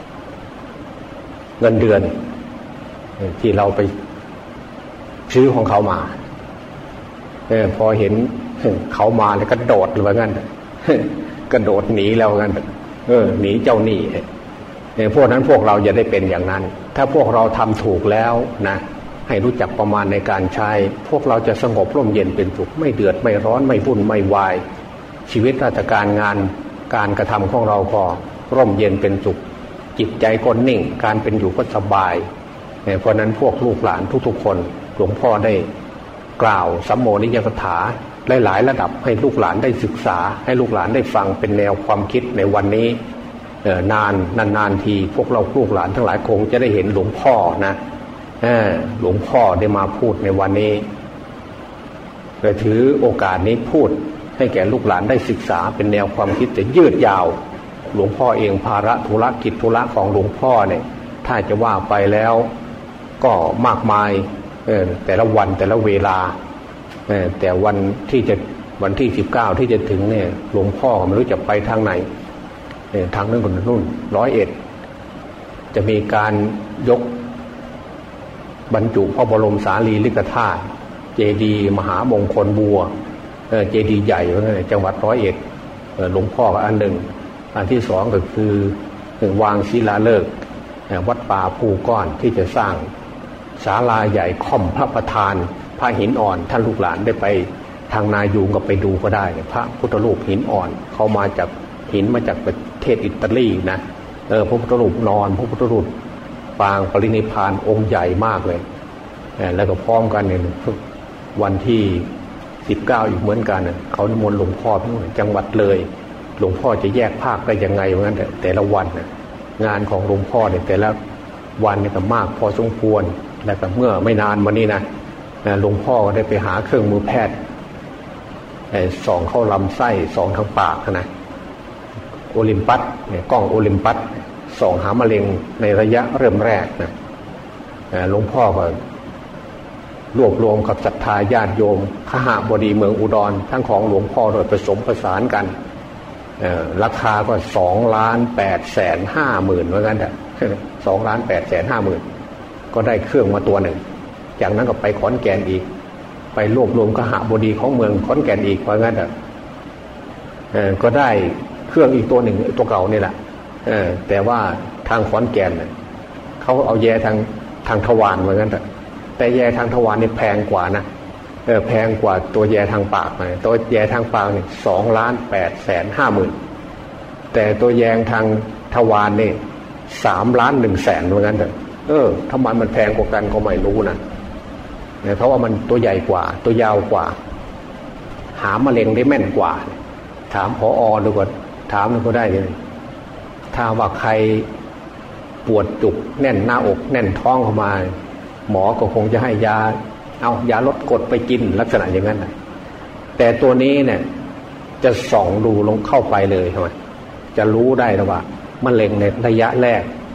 เงินเดือนที่เราไปซื้อของเขามาเออพอเห็นเขามาเลยกระโดดเลยว่างั้นกระโดดหนีแล้วงั้นเออหนีเจ้าหนี้เนี่ยพวกนั้นพวกเราอย่าได้เป็นอย่างนั้นถ้าพวกเราทำถูกแล้วนะให้รู้จักประมาณในการใช้พวกเราจะสงบร่มเย็นเป็นสุขไม่เดือดไม่ร้อนไม่วุ่นไม่วายชีวิตราชการงานการกระทำของเราก็ร่มเย็นเป็นสุขจิตใจก็นิ่งการเป็นอยู่ก็สบายเพราะนั้นพวกลูกหลานทุกๆคนหลวงพ่อได้กล่าวสัมโมนิยกถาหลายๆระดับให้ลูกหลานได้ศึกษาให้ลูกหลานได้ฟังเป็นแนวความคิดในวันนี้นานนานๆทีพวกเราลูกหลานทั้งหลายคงจะได้เห็นหลวงพ่อนะหลวงพ่อได้มาพูดในวันนี้เลยถือโอกาสนี้พูดให้แก่ลูกหลานได้ศึกษาเป็นแนวความคิดแต่ยืดยาวหลวงพ่อเองภาระธุรกิจธุระของหลวงพ่อเนี่ยถ้าจะว่าไปแล้วก็มากมายแต่ละวันแต่ละเวลาแต่วันที่จะวันที่สิบเก้าที่จะถึงเนี่ยหลวงพ่อไม่รู้จะไปทางไหนทางนั้นคนนู่นร้อยเอ็ดจะมีการยกบรรจุพระบรมสารีริกธาตุเจดีย์มหามงคลบัวเจดีย์ใหญ่จังหวัดร้อยเอ็ดหลวงพ่ออันหนึ่งอันที่สองก็คือวางศิลาฤกษ์วัดป่าภูก้อนที่จะสร้างศาลาใหญ่ค่อมพระประธานพระหินอ่อนท่านลูกหลานได้ไปทางนายูงก็ไปดูก็ได้พระพุทธรูปหินอ่อนเขามาจากหินมาจากประเทศอิตาลีนะเออพระพุทธรูปนอนพระพุทธรูปปางปรินิพพานองค์ใหญ่มากเลยแล้วก็พร้อมกันเนี่ยวันที่สิบเก้าอีกเหมือนกันเขานิมนต์หลวงพ่อที่จังหวัดเลยหลวงพ่อจะแยกภาคได้ยังไงว่างั้นแต่ละวันนะงานของหลวงพ่อเนี่ยแต่ละวันเนี่ยก็มากพอสมควรแล้วก็เมื่อไม่นานมานี้นะหลวงพ่อก็ได้ไปหาเครื่องมือแพทย์สองเข้าลำไส้สองทางปากนะโอลิมปัสเนี่ยกล้องโอลิมปัสสองหามะเร็งในระยะเริ่มแรกนะหลวงพ่อก็รวบรวมกับศรัทธาญาติโยมขหบดีเมืองอุดรทั้งของหลวงพ่อโดยผสมผสานกันราคาก็สองล้านแปดแสนห้าหมื่นเหมือนกันแต่สองล้านแปดแสนห้าหมื่นก็ได้เครื่องมาตัวหนึ่งจากนั้นก็ไปขอนแก่นอีกไปรวบรวมขหบดีของเมืองขอนแก่นอีกเพราะงั้นแต่ก็ได้เครื่องอีกตัวหนึ่งตัวเก่านี่แหละแต่ว่าทางขอนแก่นเขาเอาแย่ทางทางทวารเหมือนกันแต่แต่แย่ทางทวารนี่แพงกว่านะเออแพงกว่าตัวแย่ทางปากหน่อยตัวแย่ทางปากนี่สองล้านแปดแสนห้าหมื่นแต่ตัวแยงทางทวารนี่สามล้านหนึ่งแสนเหมือนกันแต่เออทำไมมันแพงกว่ากันก็ไม่รู้นะเพราะว่ามันตัวใหญ่กว่าตัวยาวกว่าหามะเร็งได้แม่นกว่าถามผอ.ดูก่อนถามดูก็ได้เลยถ้าว่าใครปวดจุกแน่นหน้าอกแน่นท้องเข้ามาหมอก็คงจะให้ยาเอายาลดกรดไปกินลักษณะอย่างนั้นแต่ตัวนี้เนี่ยจะส่องดูลงเข้าไปเลยใช่ไหมจะรู้ได้แล้วว่ามะเร็งในระยะแรก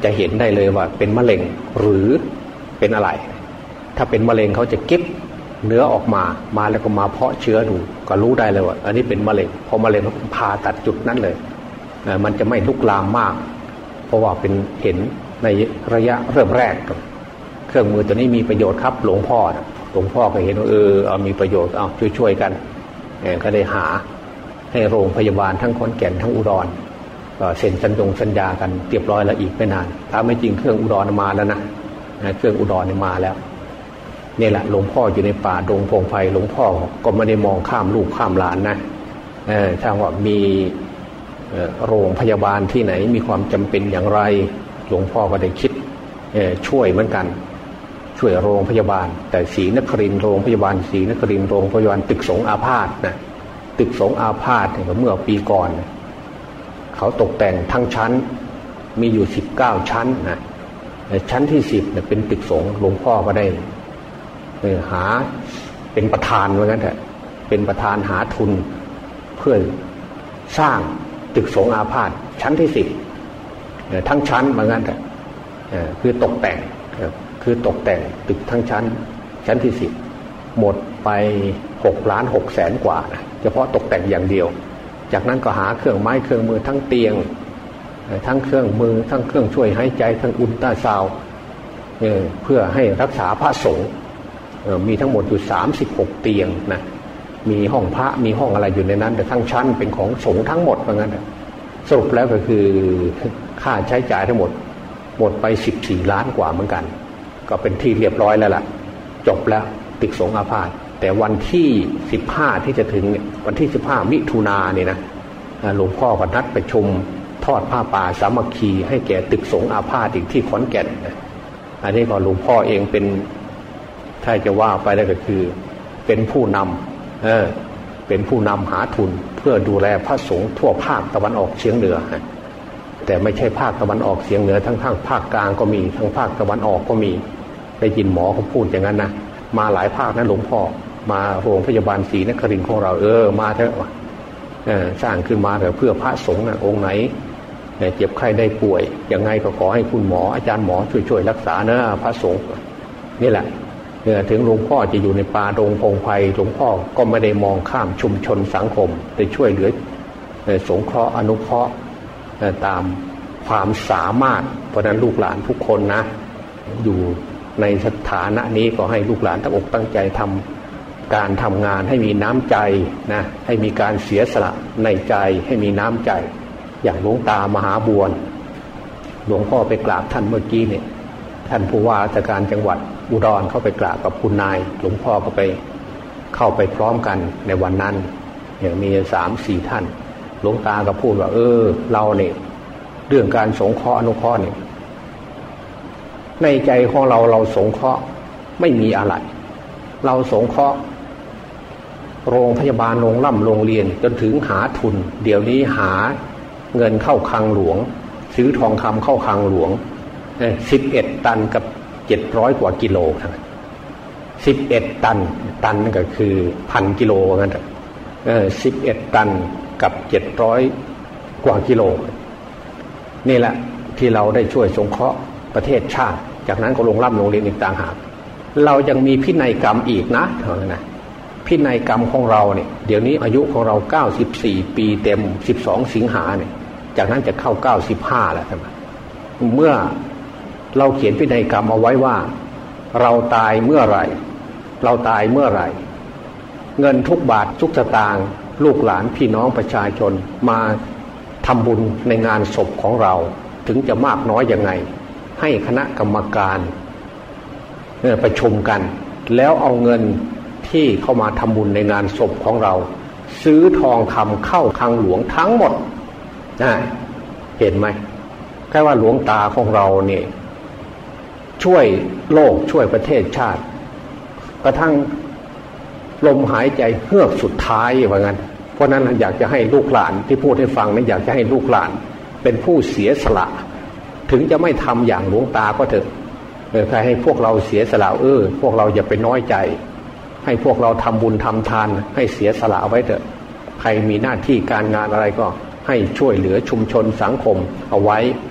จะเห็นได้เลยว่าเป็นมะเร็งหรือเป็นอะไรถ้าเป็นมะเร็งเขาจะเก็บเนื้อออกมามาแล้วก็มาเพาะเชื้อดูก็รู้ได้เลยว่าอันนี้เป็นมะเร็งพอมะเร็งเขาผ่าตัดจุดนั้นเลยมันจะไม่ลุกลามมากเพราะว่าเป็นเห็นในระยะเริ่มแรกเครื่องมือตัวนี้มีประโยชน์ครับหลวงพ่อหลวงพ่อก็เห็นว่าเออเอามีประโยชน์เอาช่วยๆกันก็ได้หาให้โรงพยาบาลทั้งขอนแก่นทั้งอุดรก็เซ็นสัญญงสัญญากันเรียบร้อยแล้วอีกไม่นานถ้าไม่จริงเครื่องอุดรมาแล้วนะเครื่องอุดรมาแล้วนี่แหละหลวงพ่ออยู่ในป่าดงพงไพรหลวงพ่อก็ไม่ได้มองข้ามลูกข้ามหลานนะถ้าว่ามีโรงพยาบาลที่ไหนมีความจำเป็นอย่างไรหลวงพ่อก็ได้คิดช่วยเหมือนกันช่วยโรงพยาบาลแต่ศรีนครินทร์โรงพยาบาลศรีนครินทร์โรงพยาบาลตึกสงอาพาธนะตึกสงอาพาธเมื่อปีก่อนเขาตกแต่งทั้งชั้นมีอยู่สิบเก้าชั้นนะชั้นที่สิบเนี่ยเป็นตึกสงหลวงพ่อก็ได้หาเป็นประธานเหมือนกันแหละเป็นประธานหาทุนเพื่อสร้างตึกสงอาพาธชั้นที่สิบทั้งชั้นเหมือนกันแหละคือตกแต่งคือตกแต่งตึกทั้งชั้นชั้นที่สิบหมดไปหกล้านหกแสนกว่านะเฉพาะตกแต่งอย่างเดียวจากนั้นก็หาเครื่องไม้เครื่องมือทั้งเตียงทั้งเครื่องมือทั้งเครื่องช่วยหายใจทั้งอุลตราซาวด์เพื่อให้รักษาพระสงฆ์มีทั้งหมดอยู่สามสิบหกเตียงนะมีห้องพระมีห้องอะไรอยู่ในนั้นแต่ทั้งชั้นเป็นของสงฆ์ทั้งหมดเหมือนกันสรุปแล้วก็คือค่าใช้จ่ายทั้งหมดหมดไปสิบสี่ล้านกว่าเหมือนกันก็เป็นที่เรียบร้อยแล้วล่ะจบแล้วตึกสงอาพาธแต่วันที่สิบห้าที่จะถึงเนี่ยวันที่สิบห้ามิถุนายนเนี่ยนะหลวงพ่อก็นัดประชุมทอดผ้าป่าสามัคคีให้แก่ตึกสงอาพาธอีกที่ขอนแก่นนะอันนี้ก็หลวงพ่อเองเป็นถ้าจะว่าไปแล้วก็คือเป็นผู้นำเออเป็นผู้นำหาทุนเพื่อดูแลพระสงฆ์ทั่วภาคตะวันออกเฉียงเหนือแต่ไม่ใช่ภาคตะวันออกเฉียงเหนือทั้งทางภาคกลางก็มีทั้งภาคตะวันออกก็มีได้ยินหมอเขาพูดอย่างนั้นนะมาหลายภาคนะหลวงพ่อมาโรงพยาบาลศรีนครินทร์ของเราเออมาเถอะเออสร้างขึ้นมาเถอะเพื่อพระสงฆ์นะองค์ไหนเจ็บไข้ได้ป่วยยังไงก็ขอให้คุณหมออาจารย์หมอช่วยๆรักษานะพระสงฆ์นี่แหละถึงหลวงพ่อจะอยู่ในป่าดงพงไพรหลวงพ่อก็ไม่ได้มองข้ามชุมชนสังคมได้ช่วยเหลือสงเคราะห์อนุเคราะห์ตามความสามารถเพราะนั้นลูกหลานทุกคนนะอยู่ในสถานะนี้ก็ให้ลูกหลานตั้งอกตั้งใจทำการทำงานให้มีน้ำใจนะให้มีการเสียสละในใจให้มีน้ำใจอย่างหลวงตามหาบัวหลวงพ่อไปกราบท่านเมื่อกี้เนี่ยท่านผู้ว่าราชการจังหวัดอุดรเข้าไปกราบกับคุณนายหลวงพ่อก็ไปเข้าไปพร้อมกันในวันนั้นอย่างมีสามสี่ท่านหลวงตาก็พูดว่าเออเราเนี่ยเรื่องการสงเคราะห์อนุเคราะห์เนี่ยในใจของเราเราสงเคราะห์ไม่มีอะไรเราสงเคราะห์โรงพยาบาลโรงล่ำโรงเรียนจนถึงหาทุนเดี๋ยวนี้หาเงินเข้าคลังหลวงซื้อทองคำเข้าคลังหลวงสิบเอ็ดตันกับเจ็ดร้อยกว่ากิโลสิบเอ็ดตันตันก็คือพันกิโลงั้นเออสิบเอ็ดตันกับเจ็ดร้อยกว่ากิโลนี่แหละที่เราได้ช่วยสงเคราะห์ประเทศชาติจากนั้นก็ลงร่ำลงเรียนอีกต่างหากเรายังมีพินัยกรรมอีกนะเท่านั้นนะพินัยกรรมของเราเนี่ยเดี๋ยวนี้อายุของเราเก้าสิบสี่ปีเต็มสิบสองสิงหาเนี่ยจากนั้นจะเข้าเก้าสิบห้าแล้วใช่ไหมเมื่อเราเขียนพินัยกรรมเอาไว้ว่าเราตายเมื่อไหร่เราตายเมื่อไหร่เงินทุกบาททุกสตางค์ลูกหลานพี่น้องประชาชนมาทำบุญในงานศพของเราถึงจะมากน้อยยังไงให้คณะกรรมการประชุมกันแล้วเอาเงินที่เข้ามาทำบุญในงานศพของเราซื้อทองคำเข้าคลังหลวงทั้งหมดนะเห็นไหมแค่ว่าหลวงตาของเราเนี่ยช่วยโลกช่วยประเทศชาติกระทั่งลมหายใจเฮือกสุดท้ายว่างั้นเพราะนั้นอยากจะให้ลูกหลานที่พูดให้ฟังนะอยากจะให้ลูกหลานเป็นผู้เสียสละถึงจะไม่ทำอย่างหลวงตาก็เถอะเออใครให้พวกเราเสียสละเออพวกเราอย่าไปน้อยใจให้พวกเราทำบุญทำทานให้เสียสละไว้เถอะใครมีหน้าที่การงานอะไรก็ให้ช่วยเหลือชุมชนสังคมเอาไว้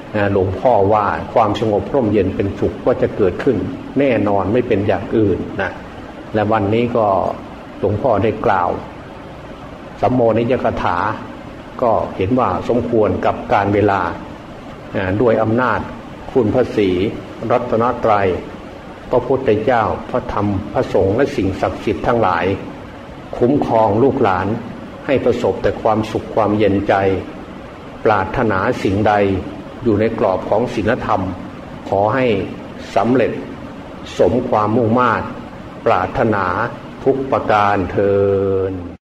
หลวงพ่อว่าความสงบร่มเย็นเป็นสุขก็จะเกิดขึ้นแน่นอนไม่เป็นอย่างอื่นนะและวันนี้ก็หลวงพ่อได้กล่าวสัมโมนิยกถาก็เห็นว่าสมควรกับการเวลาด้วยอำนาจคุณพระศรีรัตนตรัยพระพุทธเจ้าพระธรรมพระสงฆ์และสิ่งศักดิ์สิทธิ์ทั้งหลายคุ้มครองลูกหลานให้ประสบแต่ความสุขความเย็นใจปรารถนาสิ่งใดอยู่ในกรอบของศีลธรรมขอให้สำเร็จสมความมุ่งมา่ปรารถนาทุกประการเทอญ